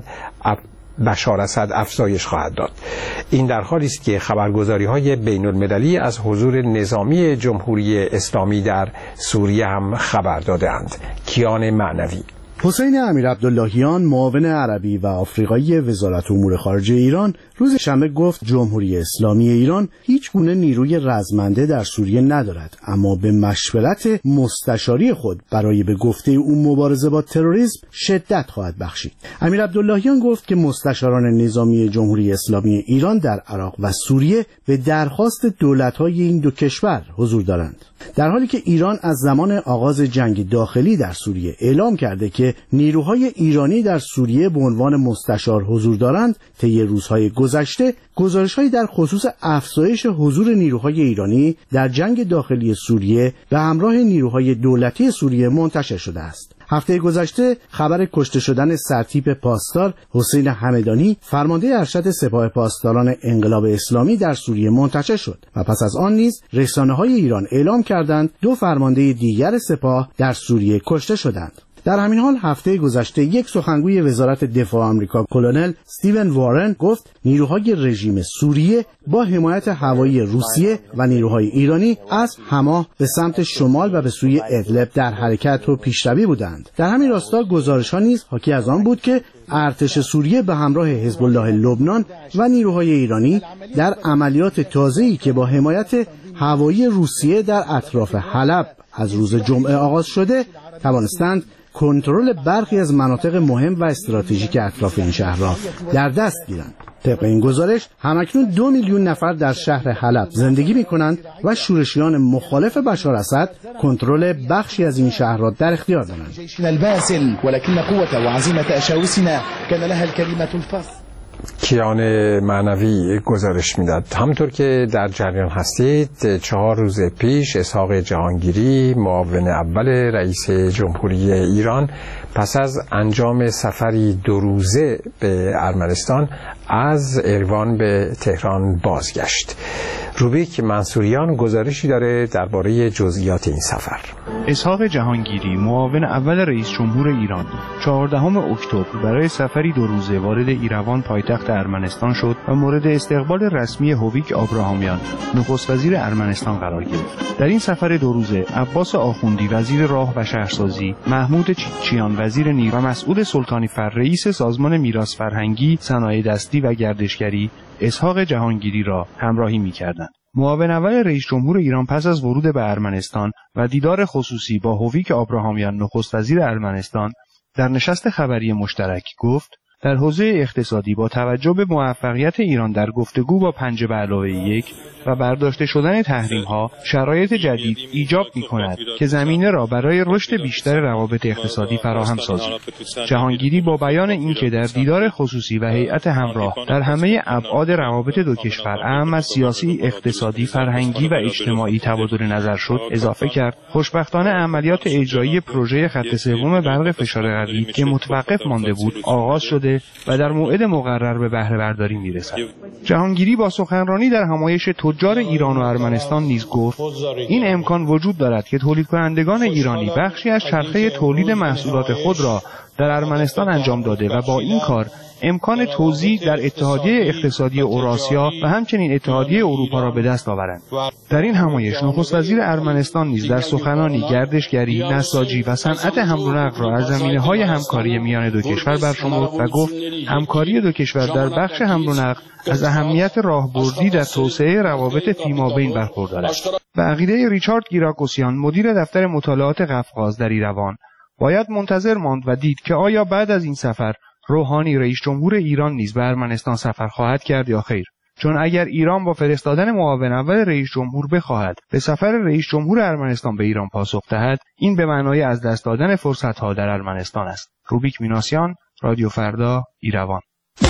بشار اسد افزایش خواهد داد. این در حالی است که خبرگزاری‌های بین‌المللی از حضور نظامی جمهوری اسلامی در سوریه هم خبر داده‌اند. کیان معنوی. حسین امیرعبداللهیان معاون عربی و آفریقایی وزارت امور خارجه ایران روز شنبه گفت جمهوری اسلامی ایران هیچ گونه نیروی رزمنده در سوریه ندارد، اما به مشورت مستشاری خود برای به گفته او مبارزه با تروریسم شدت خواهد بخشید. امیرعبداللهیان گفت که مستشاران نظامی جمهوری اسلامی ایران در عراق و سوریه به درخواست دولت‌های این دو کشور حضور دارند، در حالی که ایران از زمان آغاز جنگ داخلی در سوریه اعلام کرده که نیروهای ایرانی در سوریه به عنوان مستشار حضور دارند. طی روزهای گذشته گزارش‌هایی در خصوص افزایش حضور نیروهای ایرانی در جنگ داخلی سوریه به همراه نیروهای دولتی سوریه منتشر شده است. هفته گذشته خبر کشته شدن سرتیپ پاسدار حسین همدانی فرمانده ارشد سپاه پاسداران انقلاب اسلامی در سوریه منتشر شد و پس از آن نیز رسانه‌های ایران اعلام کردند دو فرمانده دیگر سپاه در سوریه کشته شدند. در همین حال هفته گذشته یک سخنگوی وزارت دفاع آمریکا کلونل استیون وارن گفت نیروهای رژیم سوریه با حمایت هوایی روسیه و نیروهای ایرانی از حما به سمت شمال و به سوی ادلب در حرکت و پیشروی بودند. در همین راستا گزارش‌ها نیز حاکی از آن بود که ارتش سوریه به همراه حزب الله لبنان و نیروهای ایرانی در عملیات تازه‌ای که با حمایت هوایی روسیه در اطراف حلب از روز جمعه آغاز شده توانستند کنترل برخی از مناطق مهم و استراتژیک اطراف این شهر را در دست گیرند. طبق این گزارش همکنون دو میلیون نفر در شهر حلب زندگی می کنند و شورشیان مخالف بشار اسد کنترل بخشی از این شهر را در اختیار دارند. کیان معنوی گزارش میداد. همونطور که در جریان هستید، چهار روز پیش اسحاق جهانگیری معاون اول رئیس جمهوری ایران پس از انجام سفری دو روزه به ارمنستان از اروان به تهران بازگشت. روبیک منصوریان گزارشی داره درباره جزئیات این سفر. اسحاق جهانگیری معاون اول رئیس جمهور ایران چهاردهم اکتبر برای سفری دو روزه وارد ایروان پایتخت ارمنستان شد و مورد استقبال رسمی هویک آبراهامیان نخست وزیر ارمنستان قرار گرفت. در این سفر دو روزه عباس آخوندی وزیر راه و شهرسازی، محمود چیچیان وزیر نیرو و مسعود سلطانی فر رئیس سازمان میراث فرهنگی، صنایع دستی و گردشگری اسحاق جهانگیری را همراهی می‌کردند. معاون اول رئیس جمهور ایران پس از ورود به ارمنستان و دیدار خصوصی با هویک آبراهامیان نخست وزیر ارمنستان در نشست خبری مشترک گفت در حوزه اقتصادی با توجه به موفقیت ایران در گفتگو با پنج به علاوه یک و برداشته شدن تحریم‌ها شرایط جدید ایجاب می‌کند که زمینه را برای رشد بیشتر روابط اقتصادی فراهم سازیم. جهانگیری با بیان اینکه در دیدار خصوصی و هیئت همراه در همه ابعاد روابط دو کشور اهم از سیاسی، اقتصادی، فرهنگی و اجتماعی تبادل نظر شد، اضافه کرد خوشبختانه عملیات اجرایی پروژه خط سوم برق فشار قوی که متوقف مانده بود آغاز شده و در موعد مقرر به بهره برداری می‌رسد. جهانگیری با سخنرانی در همایش تجار ایران و ارمنستان نیز گفت این امکان وجود دارد که تولید کنندگان ایرانی بخشی از چرخه تولید محصولات خود را در ارمنستان انجام داده و با این کار امکان توزیع در اتحادیه اقتصادی اوراسیا و همچنین اتحادیه اروپا را به دست آورند. در این همایش نخست وزیر ارمنستان نیز در سخنانی گردشگری، نساجی و صنعت حمل و نقل را از زمینه‌های همکاری میان دو کشور برشمرد و گفت همکاری دو کشور در بخش حمل و نقل از اهمیت راهبردی در توسعه روابط فیمابین برخوردار است. به عقیده ریچارد گیراکوسیان مدیر دفتر مطالعات قفقاز در ایروان باید منتظر ماند و دید که آیا بعد از این سفر روحانی رئیس جمهور ایران نیز به ارمنستان سفر خواهد کرد یا خیر. چون اگر ایران با فرستادن معاون اول رئیس جمهور بخواهد به سفر رئیس جمهور ارمنستان به ایران پاسخ دهد، این به معنای از دست دادن فرصت‌ها در ارمنستان است. روبیک میناسیان، رادیو فردا، ایروان.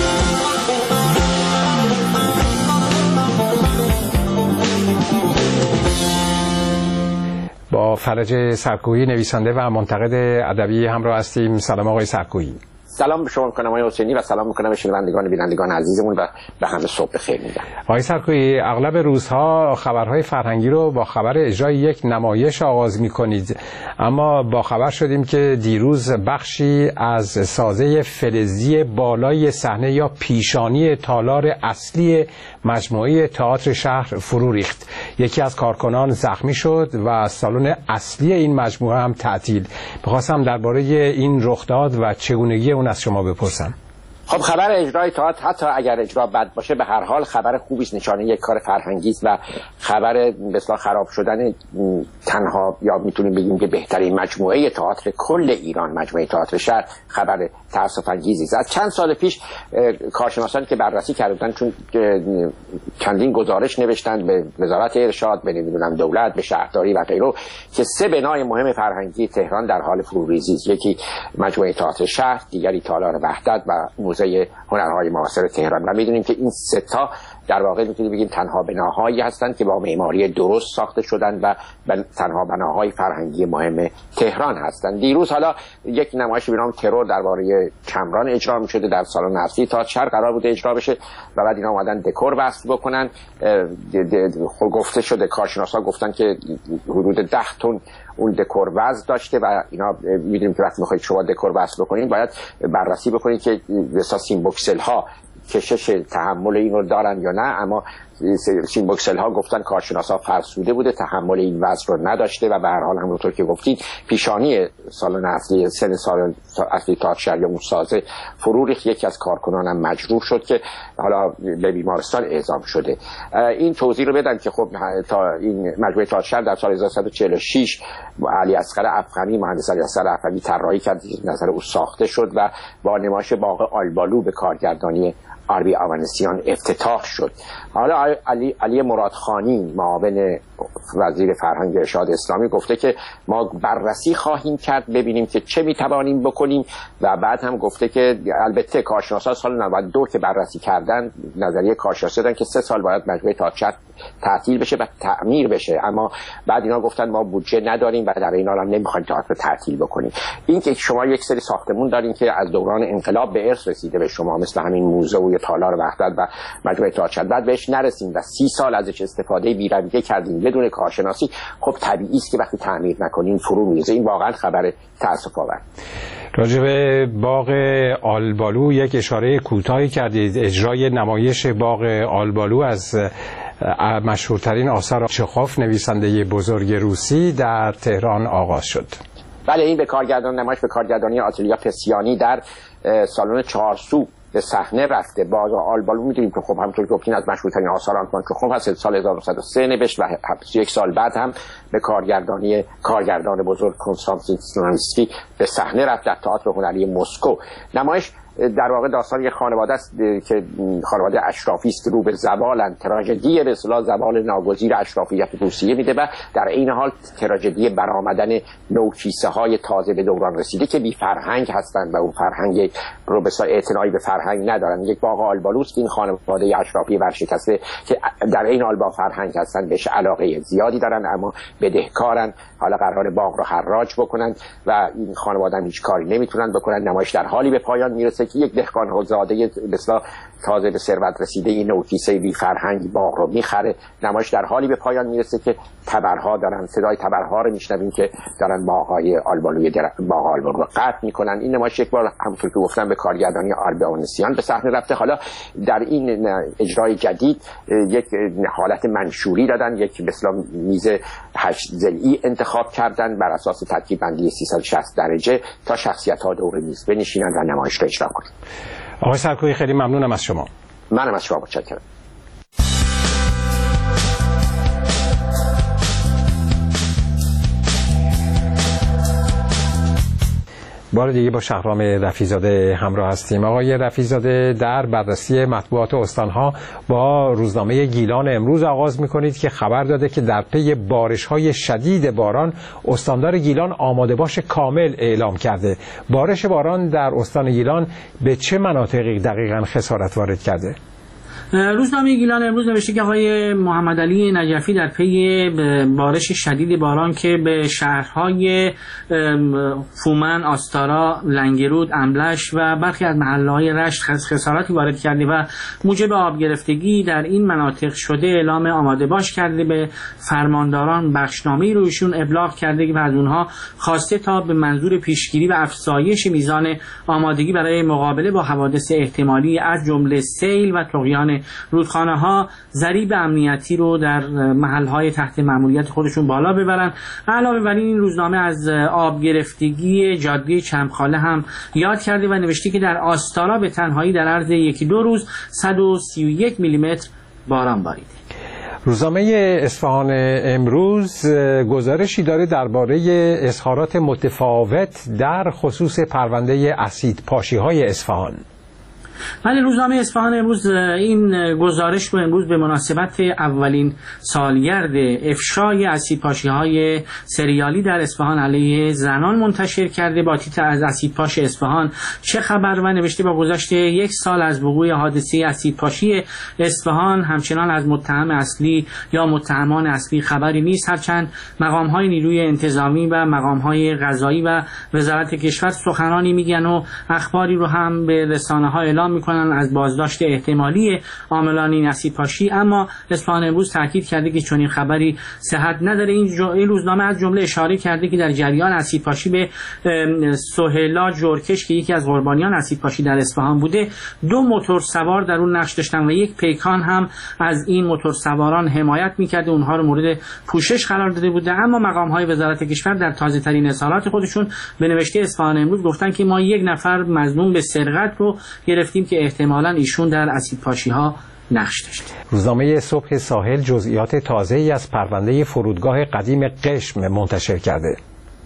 با فرج سرکویی نویسنده و منتقد ادبی همراه هستیم. سلام آقای سرکویی. سلام به شما میکنم آقای حسینی و سلام میکنم به شنوندگان بینندگان عزیزمون و به همه صبح بخیر میگم. آقای سرکویی، اغلب روزها خبرهای فرهنگی رو با خبر اجرای یک نمایش آغاز میکنید، اما با خبر شدیم که دیروز بخشی از سازه فلزی بالای صحنه یا پیشانی تالار اصلی مجموعه تئاتر شهر فرو ریخت. یکی از کارکنان زخمی شد و سالن اصلی این مجموعه هم تعطیل. می‌خواستم درباره این رخداد و چگونگی اون از شما بپرسم. خب خبر اجرای تئاتر حتی اگر اجرا بد باشه به هر حال خبر خوبی است، نشانه یک کار فرهنگی است و خبر مثلا خراب شدن تنها یا میتونیم بگیم که بهترین مجموعه تئاتر کل ایران، مجموعه تئاتر شهر، خبر تأسف انگیزی است. از چند سال پیش کارشناسانی که بررسی کردن چون چندین گزارش نوشتند به وزارت ارشاد، به نمیدونم دولت، به شهرداری و غیره که سه بنای مهم فرهنگی تهران در حال فروریزی است. یکی مجموعه تئاتر شهر، دیگری تالار وحدت و موزه هنرهای معاصر تهران. و میدونیم که این سه تا در واقع میتونیم بگیم تنها بناهایی هستند که با معماری درست ساخته شدن و تنها بناهای فرهنگی مهم تهران هستند. دیروز حالا یک نمایش به نام ترور درباره کمران اجرا می‌شده در سالن نفتی تا شهر قرار بوده اجرا بشه و بعد اینا اومدن دکور وصل بکنن. گفته شده کارشناسا گفتن که حدود ده تن اون دکور وزن داشته و اینا می‌دونیم که وقتی می‌خواید شما دکور وصل بکنید باید بررسی بکنید که مثلا سیمبوکسل ها کشش تحمل این رو دارن یا نه، اما سیمبوکسل ها گفتن کارشناسا فرسوده بوده، تحمل این وزن رو نداشته و به هر حال همونطور که گفتید پیشانی سالن اصلی سن سالن اصلی تئاتر یا موسازه فرو ریخت. یکی از کارکنانم مجروح شد که حالا به بیمارستان اعزام شده. این توضیح رو بدم که خب تا این مجموعه تئاتر در سال هزار و سیصد و چهل و شش علی اصغر افغانی مهندس علی اصغر افغانی طراحی کرد، نظر او ساخته شد و با نمایش باغ آلبالو به کارگردانی آربی آوانسیان افتتاح شد. حالا علی, علی مرادخانی معاون وزیر فرهنگ و ارشاد اسلامی گفته که ما بررسی خواهیم کرد ببینیم که چه میتوانیم بکنیم و بعد هم گفته که البته کارشناسان سال نود و دو که بررسی کردن نظریه کارشناسی دادن که سه سال باید مجموعه تئاتر تعطیل بشه و تعمیر بشه، اما بعد اینا گفتن ما بودجه نداریم و در این حال هم نمیخوایم تئاتر تعطیل بکنیم. این که شما یک سری ساختمون دارین که از دوران انقلاب به ارث رسیده به شما مثل همین موزه و تالار وحدت و مجموعه تئاتر، بعد بهش نرسیم و سی سال ازش استفاده بی‌رویه کردیم بدون کارشناسی، خب طبیعی است که وقتی تعمیر نکنیم فرو میریزه. این واقعا خبر تأسف آور. راجع به باغ آلبالو یک اشاره کوتاهی کردید. اجرای نمایش باغ آلبالو از مشهورترین آثار چخوف نویسنده بزرگ روسی در تهران آغاز شد. بله، این به کارگردان نمایش به کارگردانی آتلیا پسیانی در سالن چهارسو به صحنه رفته. باغ آلبالو می‌دونیم که خب همونطور که گفتین از مشهورترین آثار آنتوان چخوف هست. سال هزار و نهصد و سه نوشت و یک سال بعد هم به کارگردانی کارگردان بزرگ کنستانتین استرامسکی به صحنه رفت در تئاتر هنری مسکو. نمایش در واقع داستان یک خانواده است که خانواده اشرافی است که رو به زوالن، تراژدی به اصطلاح زوال ناگزیر اشرافیت روسیه میده و در این حال تراژدی برآمدن نوکیسه های تازه به دوران رسیده که بی فرهنگ هستند و اون فرهنگ رو به اصطلاح اعتنایی به فرهنگ ندارن. یک باغ آلبالوست که این خانواده اشرافی ورشکسته که در این حال با فرهنگ هستند بهش علاقه زیادی دارن اما بدهکارن، حالا قرار باغ رو حراج بکنن و این خانواده هم هیچ کاری نمیتونن بکنن. نمایش در حالی به پایان میرسه که یک دهقان زاده مثلا تازه به ثروت رسیده این نوکیسه بی فرهنگ باغ رو میخره. نمایش در حالی به پایان میرسه که تبرها دارن، صدای تبرها رو میشنویم که دارن باغ‌های آلبالوی باغ آلبالو رو قطع میکنن. این نمایش یک بار همونطور که گفتم به کارگردانی آربی آوانسیان به صحنه رفته. حالا در این اجرای جدید یک حالت منشوری دادن، یک مثلا میز هشت ضلعی انتخاب کردن بر اساس ترکیب بندی سیصد و شصت درجه تا شخصیت‌ها دور میز بنشینن و نمایش رو اجرا کنن. آقای سرکویی خیلی ممنونم از شما. منم از شما متشکرم. بار دیگه با شهرام رفیع‌زاده همراه هستیم. آقای رفیع‌زاده، در بررسی مطبوعات استانها با روزنامه گیلان امروز آغاز می‌کنید که خبر داده که در پی بارش‌های شدید باران استاندار گیلان آماده باش کامل اعلام کرده. بارش باران در استان گیلان به چه مناطقی دقیقاً خسارت وارد کرده؟ روزنامه گیلان امروز نوشته که آقای محمد علی نجفی در پی بارش شدید باران که به شهرهای فومن، آستارا، لنگرود، املش و برخی از محله‌های رشت خساراتی وارد کرده و موجب آب گرفتگی در این مناطق شده اعلام آماده باش کرده. به فرمانداران بخشنامه‌ای رو ایشون ابلاغ کرده که از اونها خواسته تا به منظور پیشگیری و افزایش میزان آمادگی برای مقابله با حوادث احتمالی از جمله سیل و طغیان رودخانه‌ها ضریب امنیتی رو در محل‌های تحت مأموریت خودشون بالا ببرن. علاوه بر این روزنامه از آب گرفتگی جاده چمخاله هم یاد کرده و نوشته که در آستارا به تنهایی در عرض یکی دو روز صد و سی و یک میلیمتر باران باریده. روزنامه اصفهان امروز گزارشی داره درباره اظهارات متفاوت در خصوص پرونده اسید پاشی‌های اصفهان. ولی روزنامه اصفهان امروز این گزارش رو امروز به مناسبت اولین سالگرد افشای اسیدپاشی‌های سریالی در اصفهان علیه زنان منتشر کرده با تیتر از اسیدپاش اصفهان چه خبر و نوشته با گذشت یک سال از وقوع حادثه اسیدپاشی اصفهان همچنان از متهم اصلی یا متهمان اصلی خبری نیست، هرچند مقام‌های نیروی انتظامی و مقام‌های قضایی و وزارت کشور سخنانی میگن و اخباری رو هم به رسانه‌ها اعلام میکنن از بازداشت احتمالی عاملان این اسیدپاشی، اما اصفهان امروز تاکید کرده که چنین خبری صحت نداره. این, جو... این روزنامه از جمله اشاره کرده که در جریان اسیدپاشی به سهیلا جورکش که یکی از قربانیان اسیدپاشی در اصفهان بوده، دو موتور سوار در اون نقش داشتن و یک پیکان هم از این موتور سواران حمایت میکرده، اونها رو مورد پوشش قرار داده بوده. اما مقام‌های وزارت کشور در تازه ترین اظهارات خودشون به نوشته اصفهان امروز گفتن که ما یک نفر مظنون به سرقت رو گرفتیم که احتمالاً ایشون در اسیدپاشی‌ها نقش داشته. روزنامه صبح ساحل جزئیات تازه‌ای از پرونده فرودگاه قدیم قشم منتشر کرده.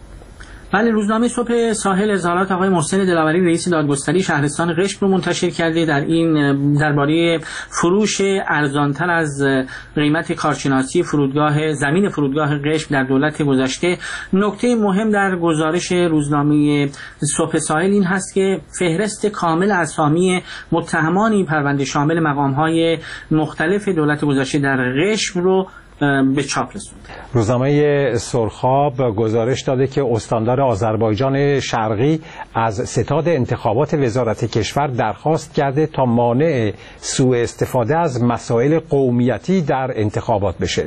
بله، روزنامه صبح ساحل اظهارات آقای محسن دلاوری رئیس دادگستری شهرستان قشم رو منتشر کرده در این درباره فروش ارزانتر از قیمت کارشناسی فرودگاه زمین فرودگاه قشم در دولت گذشته. نکته مهم در گزارش روزنامه صبح ساحل این هست که فهرست کامل اسامی متهمان این پرونده شامل مقام‌های مختلف دولت گذشته در قشم رو به چاپ رسونده. روزنامه سرخاب گزارش داده که استاندار آذربایجان شرقی از ستاد انتخابات وزارت کشور درخواست کرده تا مانع سوء استفاده از مسائل قومیتی در انتخابات بشه.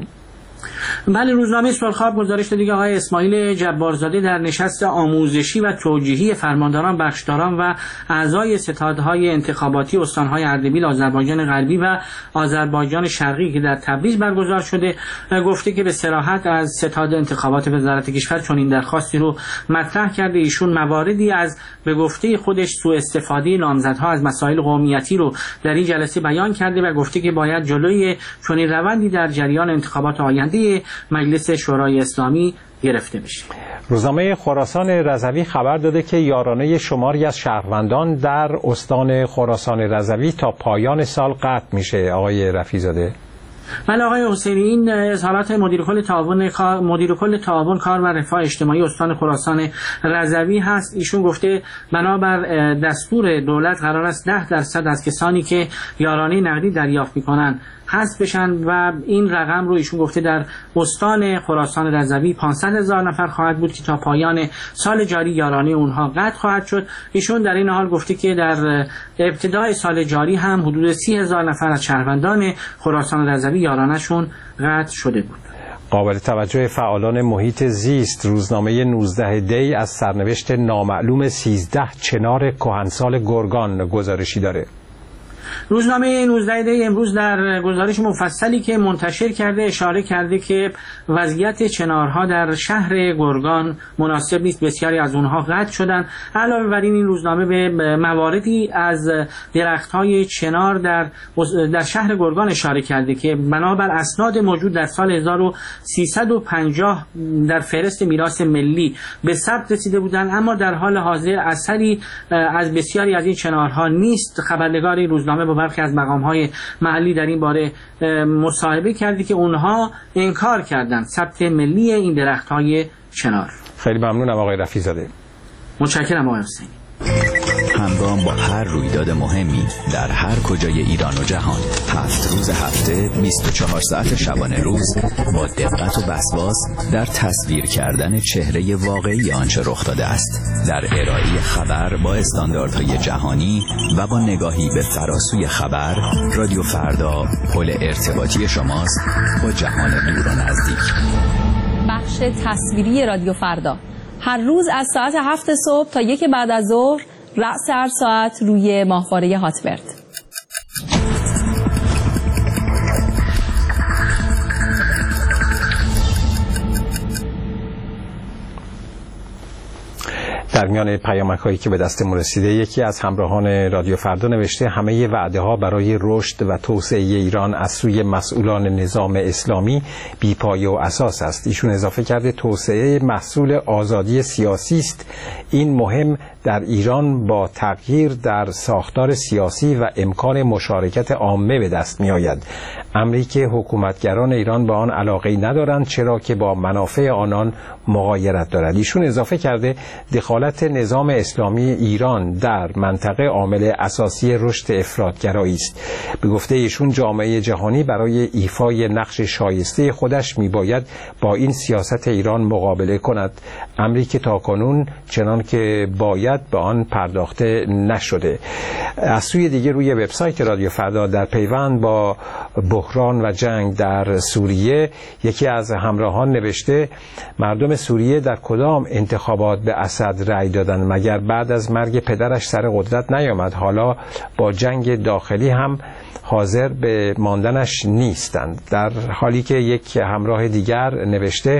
بله، روزنامه سرخاب گزارش داده که آقای اسماعیل جبارزاده در نشست آموزشی و توجیهی فرمانداران، بخشداران و اعضای ستادهای انتخاباتی استانهای اردبیل، آذربایجان غربی و آذربایجان شرقی که در تبریز برگزار شده گفته که به صراحت از ستاد انتخابات وزارت کشور چنین درخواستی رو مطرح کرده. ایشون مواردی از به گفته خودش سوء استفاده نامزدها از مسائل قومیتی رو در این جلسه بیان کرده و گفته که باید جلوی چنین روندی در جریان انتخابات آینده مجلس شورای اسلامی گرفته بشه. روزنامه خراسان رضوی خبر داده که یارانه شماری از شهروندان در استان خراسان رضوی تا پایان سال قطع میشه. آقای رفیع‌زاده. بله آقای حسینی، این اظهارات مدیر کل تعاون مدیر کل تعاون کار و رفاه اجتماعی استان خراسان رضوی هست. ایشون گفته بنابر دستور دولت قرار است ده درصد از کسانی که یارانه نقدی دریافت میکنن حذف بشن و این رقم رو ایشون گفته در استان خراسان رضوی پانصد هزار نفر خواهد بود که تا پایان سال جاری یارانه اونها قطع خواهد شد. ایشون در این حال گفته که در ابتدای سال جاری هم حدود سی هزار نفر از شهروندان خراسان رضوی یارانه‌شون قطع شده بود. قابل توجه فعالان محیط زیست روزنامه نوزده دی از سرنوشت نامعلوم سیزده چنار کهنسال گرگان گزارشی داره. روزنامه نوزده دی امروز در گزارش مفصلی که منتشر کرده اشاره کرده که وضعیت چنارها در شهر گرگان مناسب نیست، بسیاری از اونها قطع شدن. علاوه بر این این روزنامه به مواردی از درخت‌های چنار در در شهر گرگان اشاره کرده که بنابر اسناد موجود در سال هزار و سیصد و پنجاه در فهرست میراث ملی به ثبت رسیده بودند، اما در حال حاضر اثری از بسیاری از این چنارها نیست. خبرنگار این روزنامه با برخی از مقام‌های محلی در این باره مصاحبه کردی که اونها انکار کردند ثبت ملی این درخت‌های چنار. خیلی ممنونم آقای رفیع‌زاده. متشکرم آقای حسینی. همگام با هر رویداد مهمی در هر کجای ایران و جهان، هفت روز هفته، بیست و چهار ساعت شبانه روز، با دقت و وسواس در تصویر کردن چهره واقعی آنچه رخ داده است، در ارائه خبر با استانداردهای جهانی و با نگاهی به فراسوی خبر، رادیو فردا پل ارتباطی شماست با جهان دور و نزدیک. بخش تصویری رادیو فردا هر روز از ساعت هفت صبح تا یک بعد از ظهر، رأس هر ساعت روی ماهواره هاتبرد. در میان پیامک هایی که به دستمون رسیده یکی از همراهان رادیو فردا نوشته همه وعده ها برای رشد و توسعه ایران از سوی مسئولان نظام اسلامی بی‌پایه و اساس است. ایشون اضافه کرده توسعه محصول آزادی سیاسی است. این مهم در ایران با تغییر در ساختار سیاسی و امکان مشارکت عامه به دست می آید. امری که حکومتگران ایران با آن علاقه ندارند، چرا که با منافع آنان مغایرت دارد. ایشون اضافه کرده دخالت نظام اسلامی ایران در منطقه عامل اساسی رشد افراطگرایی است. به گفته ایشون جامعه جهانی برای ایفای نقش شایسته خودش میباید با این سیاست ایران مقابله کند، امری که تاکنون چنان که باید به آن پرداخته نشده. از سوی دیگه روی وبسایت رادیو فردا در پیوند با بحران و جنگ در سوریه یکی از همراهان نوشته مردم سوریه در کدام انتخابات به اسد رأی دادن؟ مگر بعد از مرگ پدرش سر قدرت نیامد؟ حالا با جنگ داخلی هم حاضر به ماندنش نیستند. در حالی که یک همراه دیگر نوشته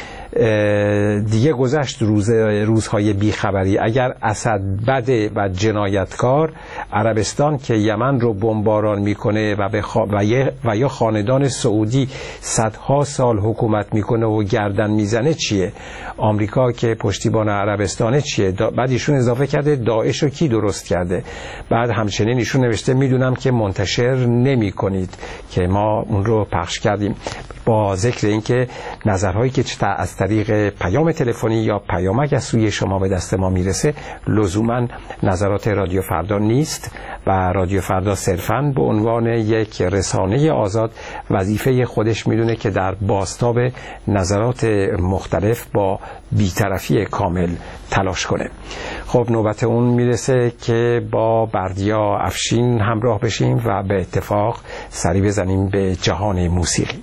دیگه گذشت روز روزهای بیخبری. اگر اسد بده و جنایتکار، عربستان که یمن رو بمباران میکنه و, خوا... و, ی... و یا خاندان سعودی صدها سال حکومت میکنه و گردن میزنه چیه؟ آمریکا که پشتیبان عربستانه چیه؟ دا... بعد ایشون اضافه کرده داعش رو کی درست کرده؟ بعد همچنین ایشون نوشته میدونم که منتشر نمی کنید که ما اون رو پخش کردیم، با ذکر اینکه نظرهایی که چه از طریق پیام تلفنی یا پیامک از سوی شما به دست ما میرسه لزوما نظرات رادیو فردا نیست و رادیو فردا صرفاً به عنوان یک رسانه آزاد وظیفه خودش میدونه که در بازتاب نظرات مختلف با بی‌طرفی کامل تلاش کنه. خب نوبت اون میرسه که با بردیا افشین همراه بشیم و به اتفاق سری بزنیم به جهان موسیقی.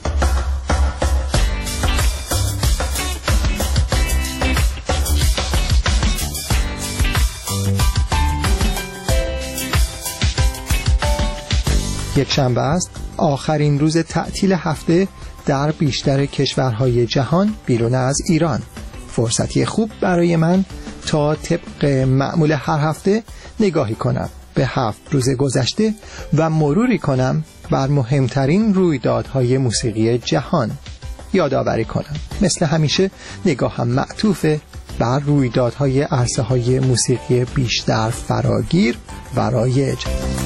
یک شنبه است، آخرین روز تعطیل هفته در بیشتر کشورهای جهان بیرون از ایران. فرصتی خوب برای من تا طبق معمول هر هفته نگاهی کنم به هفت روز گذشته و مروری کنم بر مهمترین رویدادهای موسیقی جهان. یادآوری کنم مثل همیشه نگاهم معطوف بر رویدادهای عرصه‌های موسیقی بیشتر فراگیر و رایج.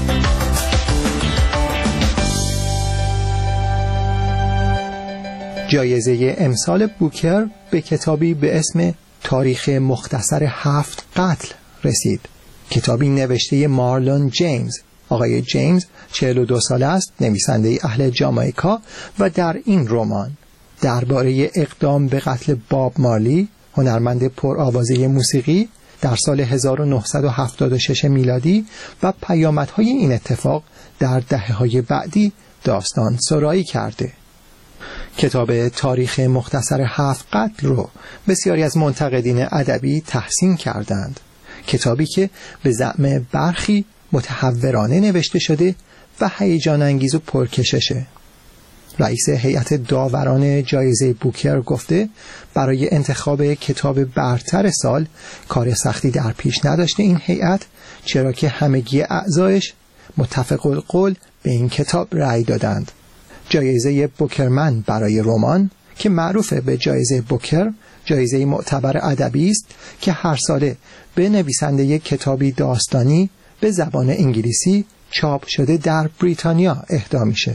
جایزه امسال بوکر به کتابی به اسم تاریخ مختصر هفت قتل رسید. کتابی نوشته مارلون جیمز. آقای جیمز چهل و دو ساله است، نویسنده اهل جامائیکا و در این رمان درباره اقدام به قتل باب مارلی، هنرمند پرآوازه موسیقی در سال هزار و نهصد و هفتاد و شش میلادی و پیامدهای این اتفاق در دهه‌های بعدی داستان سرایی کرده. کتاب تاریخ مختصر هفت قتل رو بسیاری از منتقدین ادبی تحسین کردند. کتابی که به زعم برخی متحورانه نوشته شده و هیجان انگیز و پرکششه. رئیس هیئت داوران جایزه بوکر گفته برای انتخاب کتاب برتر سال کار سختی در پیش نداشته این هیئت، چرا که همگی اعضایش متفق القول به این کتاب رأی دادند. جایزه بوکرمن برای رمان که معروف به جایزه بوکر، جایزه معتبر ادبی است که هر ساله به نویسنده کتابی داستانی به زبان انگلیسی چاپ شده در بریتانیا اهدا میشه.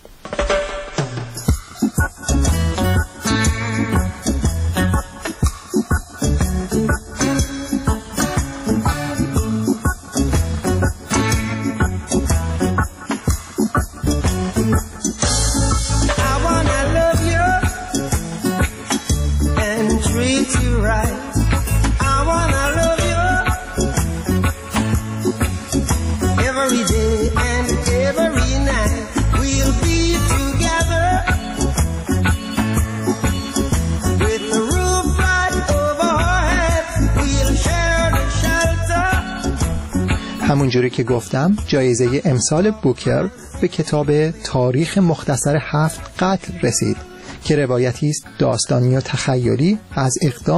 همونجوری که گفتم جایزه امسال بوکر به کتاب تاریخ مختصر هفت قتل رسید که روایتی است داستانی و تخیلی از اقدام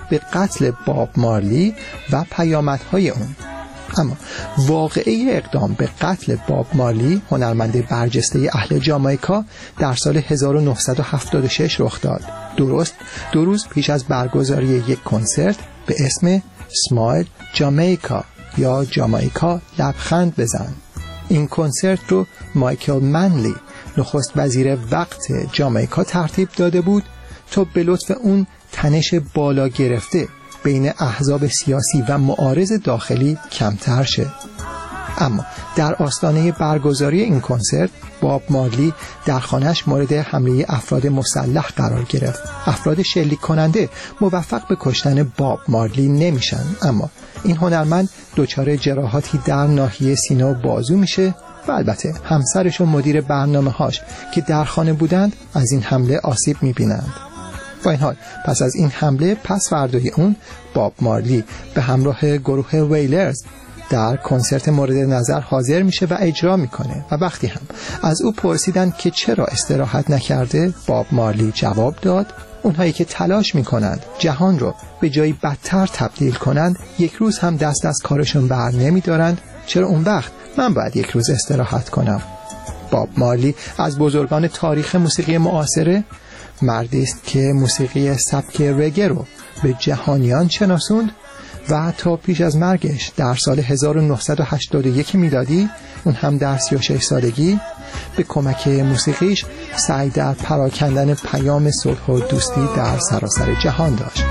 به قتل باب مارلی و پیامدهای اون. اما واقعه اقدام به قتل باب مارلی، هنرمند برجسته اهل جامائیکا، در سال هزار و نهصد و هفتاد و شش رخ داد، درست دو روز پیش از برگزاری یک کنسرت به اسم اسمایل جامائیکا یا جامائیکا لبخند بزن. این کنسرت رو مایکل منلی، نخست وزیر وقت جامائیکا، ترتیب داده بود تا به لطف اون تنش بالا گرفته بین احزاب سیاسی و معارض داخلی کمتر شه. اما در آستانه برگزاری این کنسرت باب مارلی در خانه‌اش مورد حمله افراد مسلح قرار گرفت. افراد شلیک کننده موفق به کشتن باب مارلی نمیشن، اما این هنرمند دچار جراحاتی در ناحیه سینه و بازو میشه و البته همسرش و مدیر برنامه‌هاش که در خانه بودند از این حمله آسیب میبینند. با این حال پس از این حمله پس فردای اون باب مارلی به همراه گروه ویلرز در کنسرت مورد نظر حاضر میشه و اجرا میکنه و وقتی هم از او پرسیدن که چرا استراحت نکرده، باب مارلی جواب داد اونهایی که تلاش میکنند جهان رو به جایی بدتر تبدیل کنند یک روز هم دست از کارشون بر نمیدارند، چرا اون وقت من باید یک روز استراحت کنم. باب مارلی از بزرگان تاریخ موسیقی معاصره، مردی است که موسیقی سبک رگه رو به جهانیان شناسوند و تا پیش از مرگش در سال هزار و نهصد و هشتاد و یک میلادی، اون هم در سی و شش سالگی، به کمک موسیقیش سعی در پراکندن پیام صلح و دوستی در سراسر جهان داشت.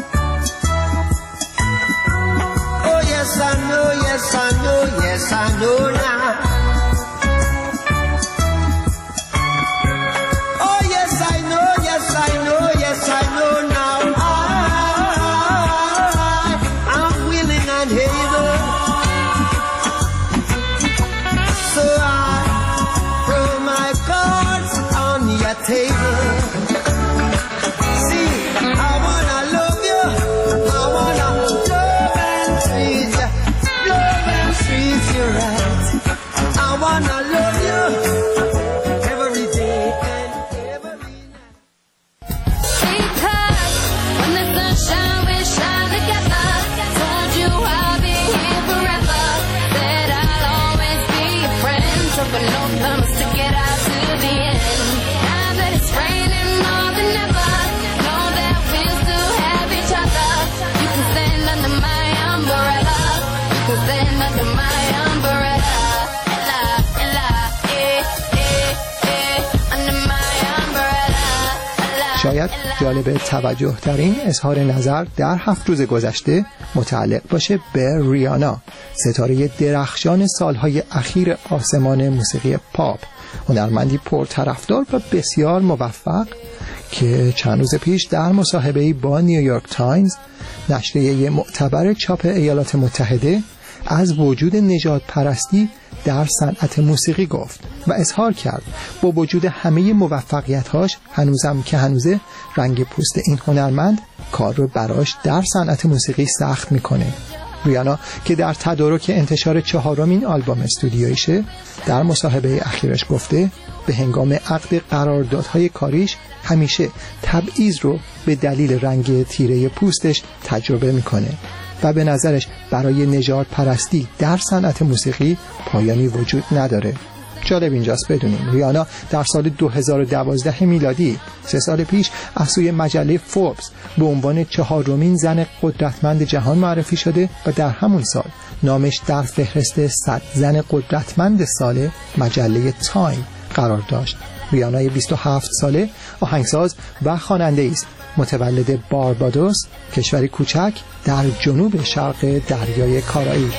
Oh yes I know, yes I know, yes I know now. Oh yes I know, yes I know, yes I know now. I, I'm willing and able. So I throw my cards on your table. See, I wanna love you, I wanna love and treat you, love and treat you right. I wanna love you every day and every night. Because when the sunshine will shine together, told you I'll be here forever, said I'll always be your friend, took an oath promise to get out to the end. Now that it's raining more than ever, know that we'll still have each other. You can stand under my umbrella, you can stand under my umbrella. Ella, Ella, eh, eh, eh, under my umbrella. Ella, شاید جالب توجه ترین اظهار نظر در هفت روز گذشته متعلق باشه به ریانا، ستاره درخشان سالهای اخیر آسمان موسیقی پاپ، هنرمندی پرطرفدار و بسیار موفق که چند روز پیش در مصاحبه‌ای با نیویورک تایمز، نشریه معتبر چاپ ایالات متحده، از وجود نژاد پرستی در صنعت موسیقی گفت و اظهار کرد با وجود همه موفقیت‌هاش هنوزم که هنوزه رنگ پوست این هنرمند کار رو براش در صنعت موسیقی سخت میکنه. ریانا که در تدارک انتشار چهارمین آلبوم استودیویشه در مصاحبه اخیرش گفته به هنگام عقد قراردادهای کاریش همیشه تبعیض رو به دلیل رنگ تیره پوستش تجربه میکنه و به نظرش برای نژاد پرستی در صنعت موسیقی پایانی وجود نداره. جالب اینجاست بدونیم ریانا در سال دو هزار و دوازده میلادی، سه سال پیش، از سوی مجله فوربس به عنوان چهارمین زن قدرتمند جهان معرفی شده و در همون سال نامش در فهرست صد زن قدرتمند سال مجله تایم قرار داشت. ریانا بیست و هفت ساله آهنگساز و خواننده است، متولد باربادوس، کشوری کوچک در جنوب شرق دریای کارائیب.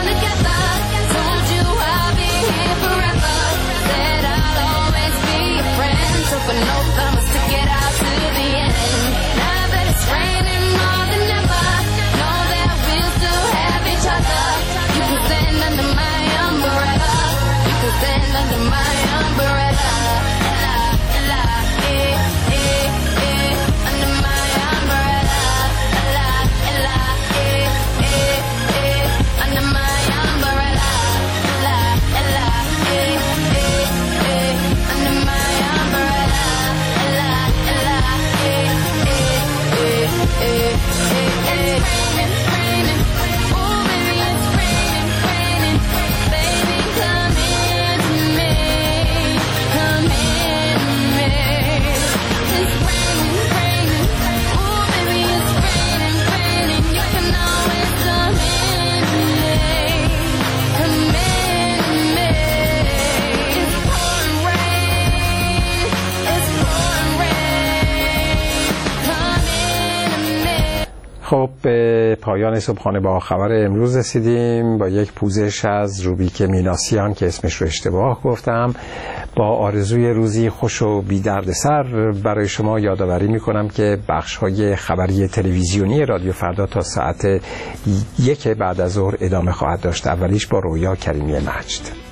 Told you I'll be here forever, said I'll always be خب به پایان صبحانه با خبر امروز رسیدیم با یک پوزش از روبیک میناسیان که اسمش رو اشتباه گفتم. با آرزوی روزی خوش و بی دردسر برای شما یادآوری میکنم که بخش‌های خبری تلویزیونی رادیو فردا تا ساعت یک بعد از ظهر ادامه خواهد داشت. اولیش با رویا کریمی مجد.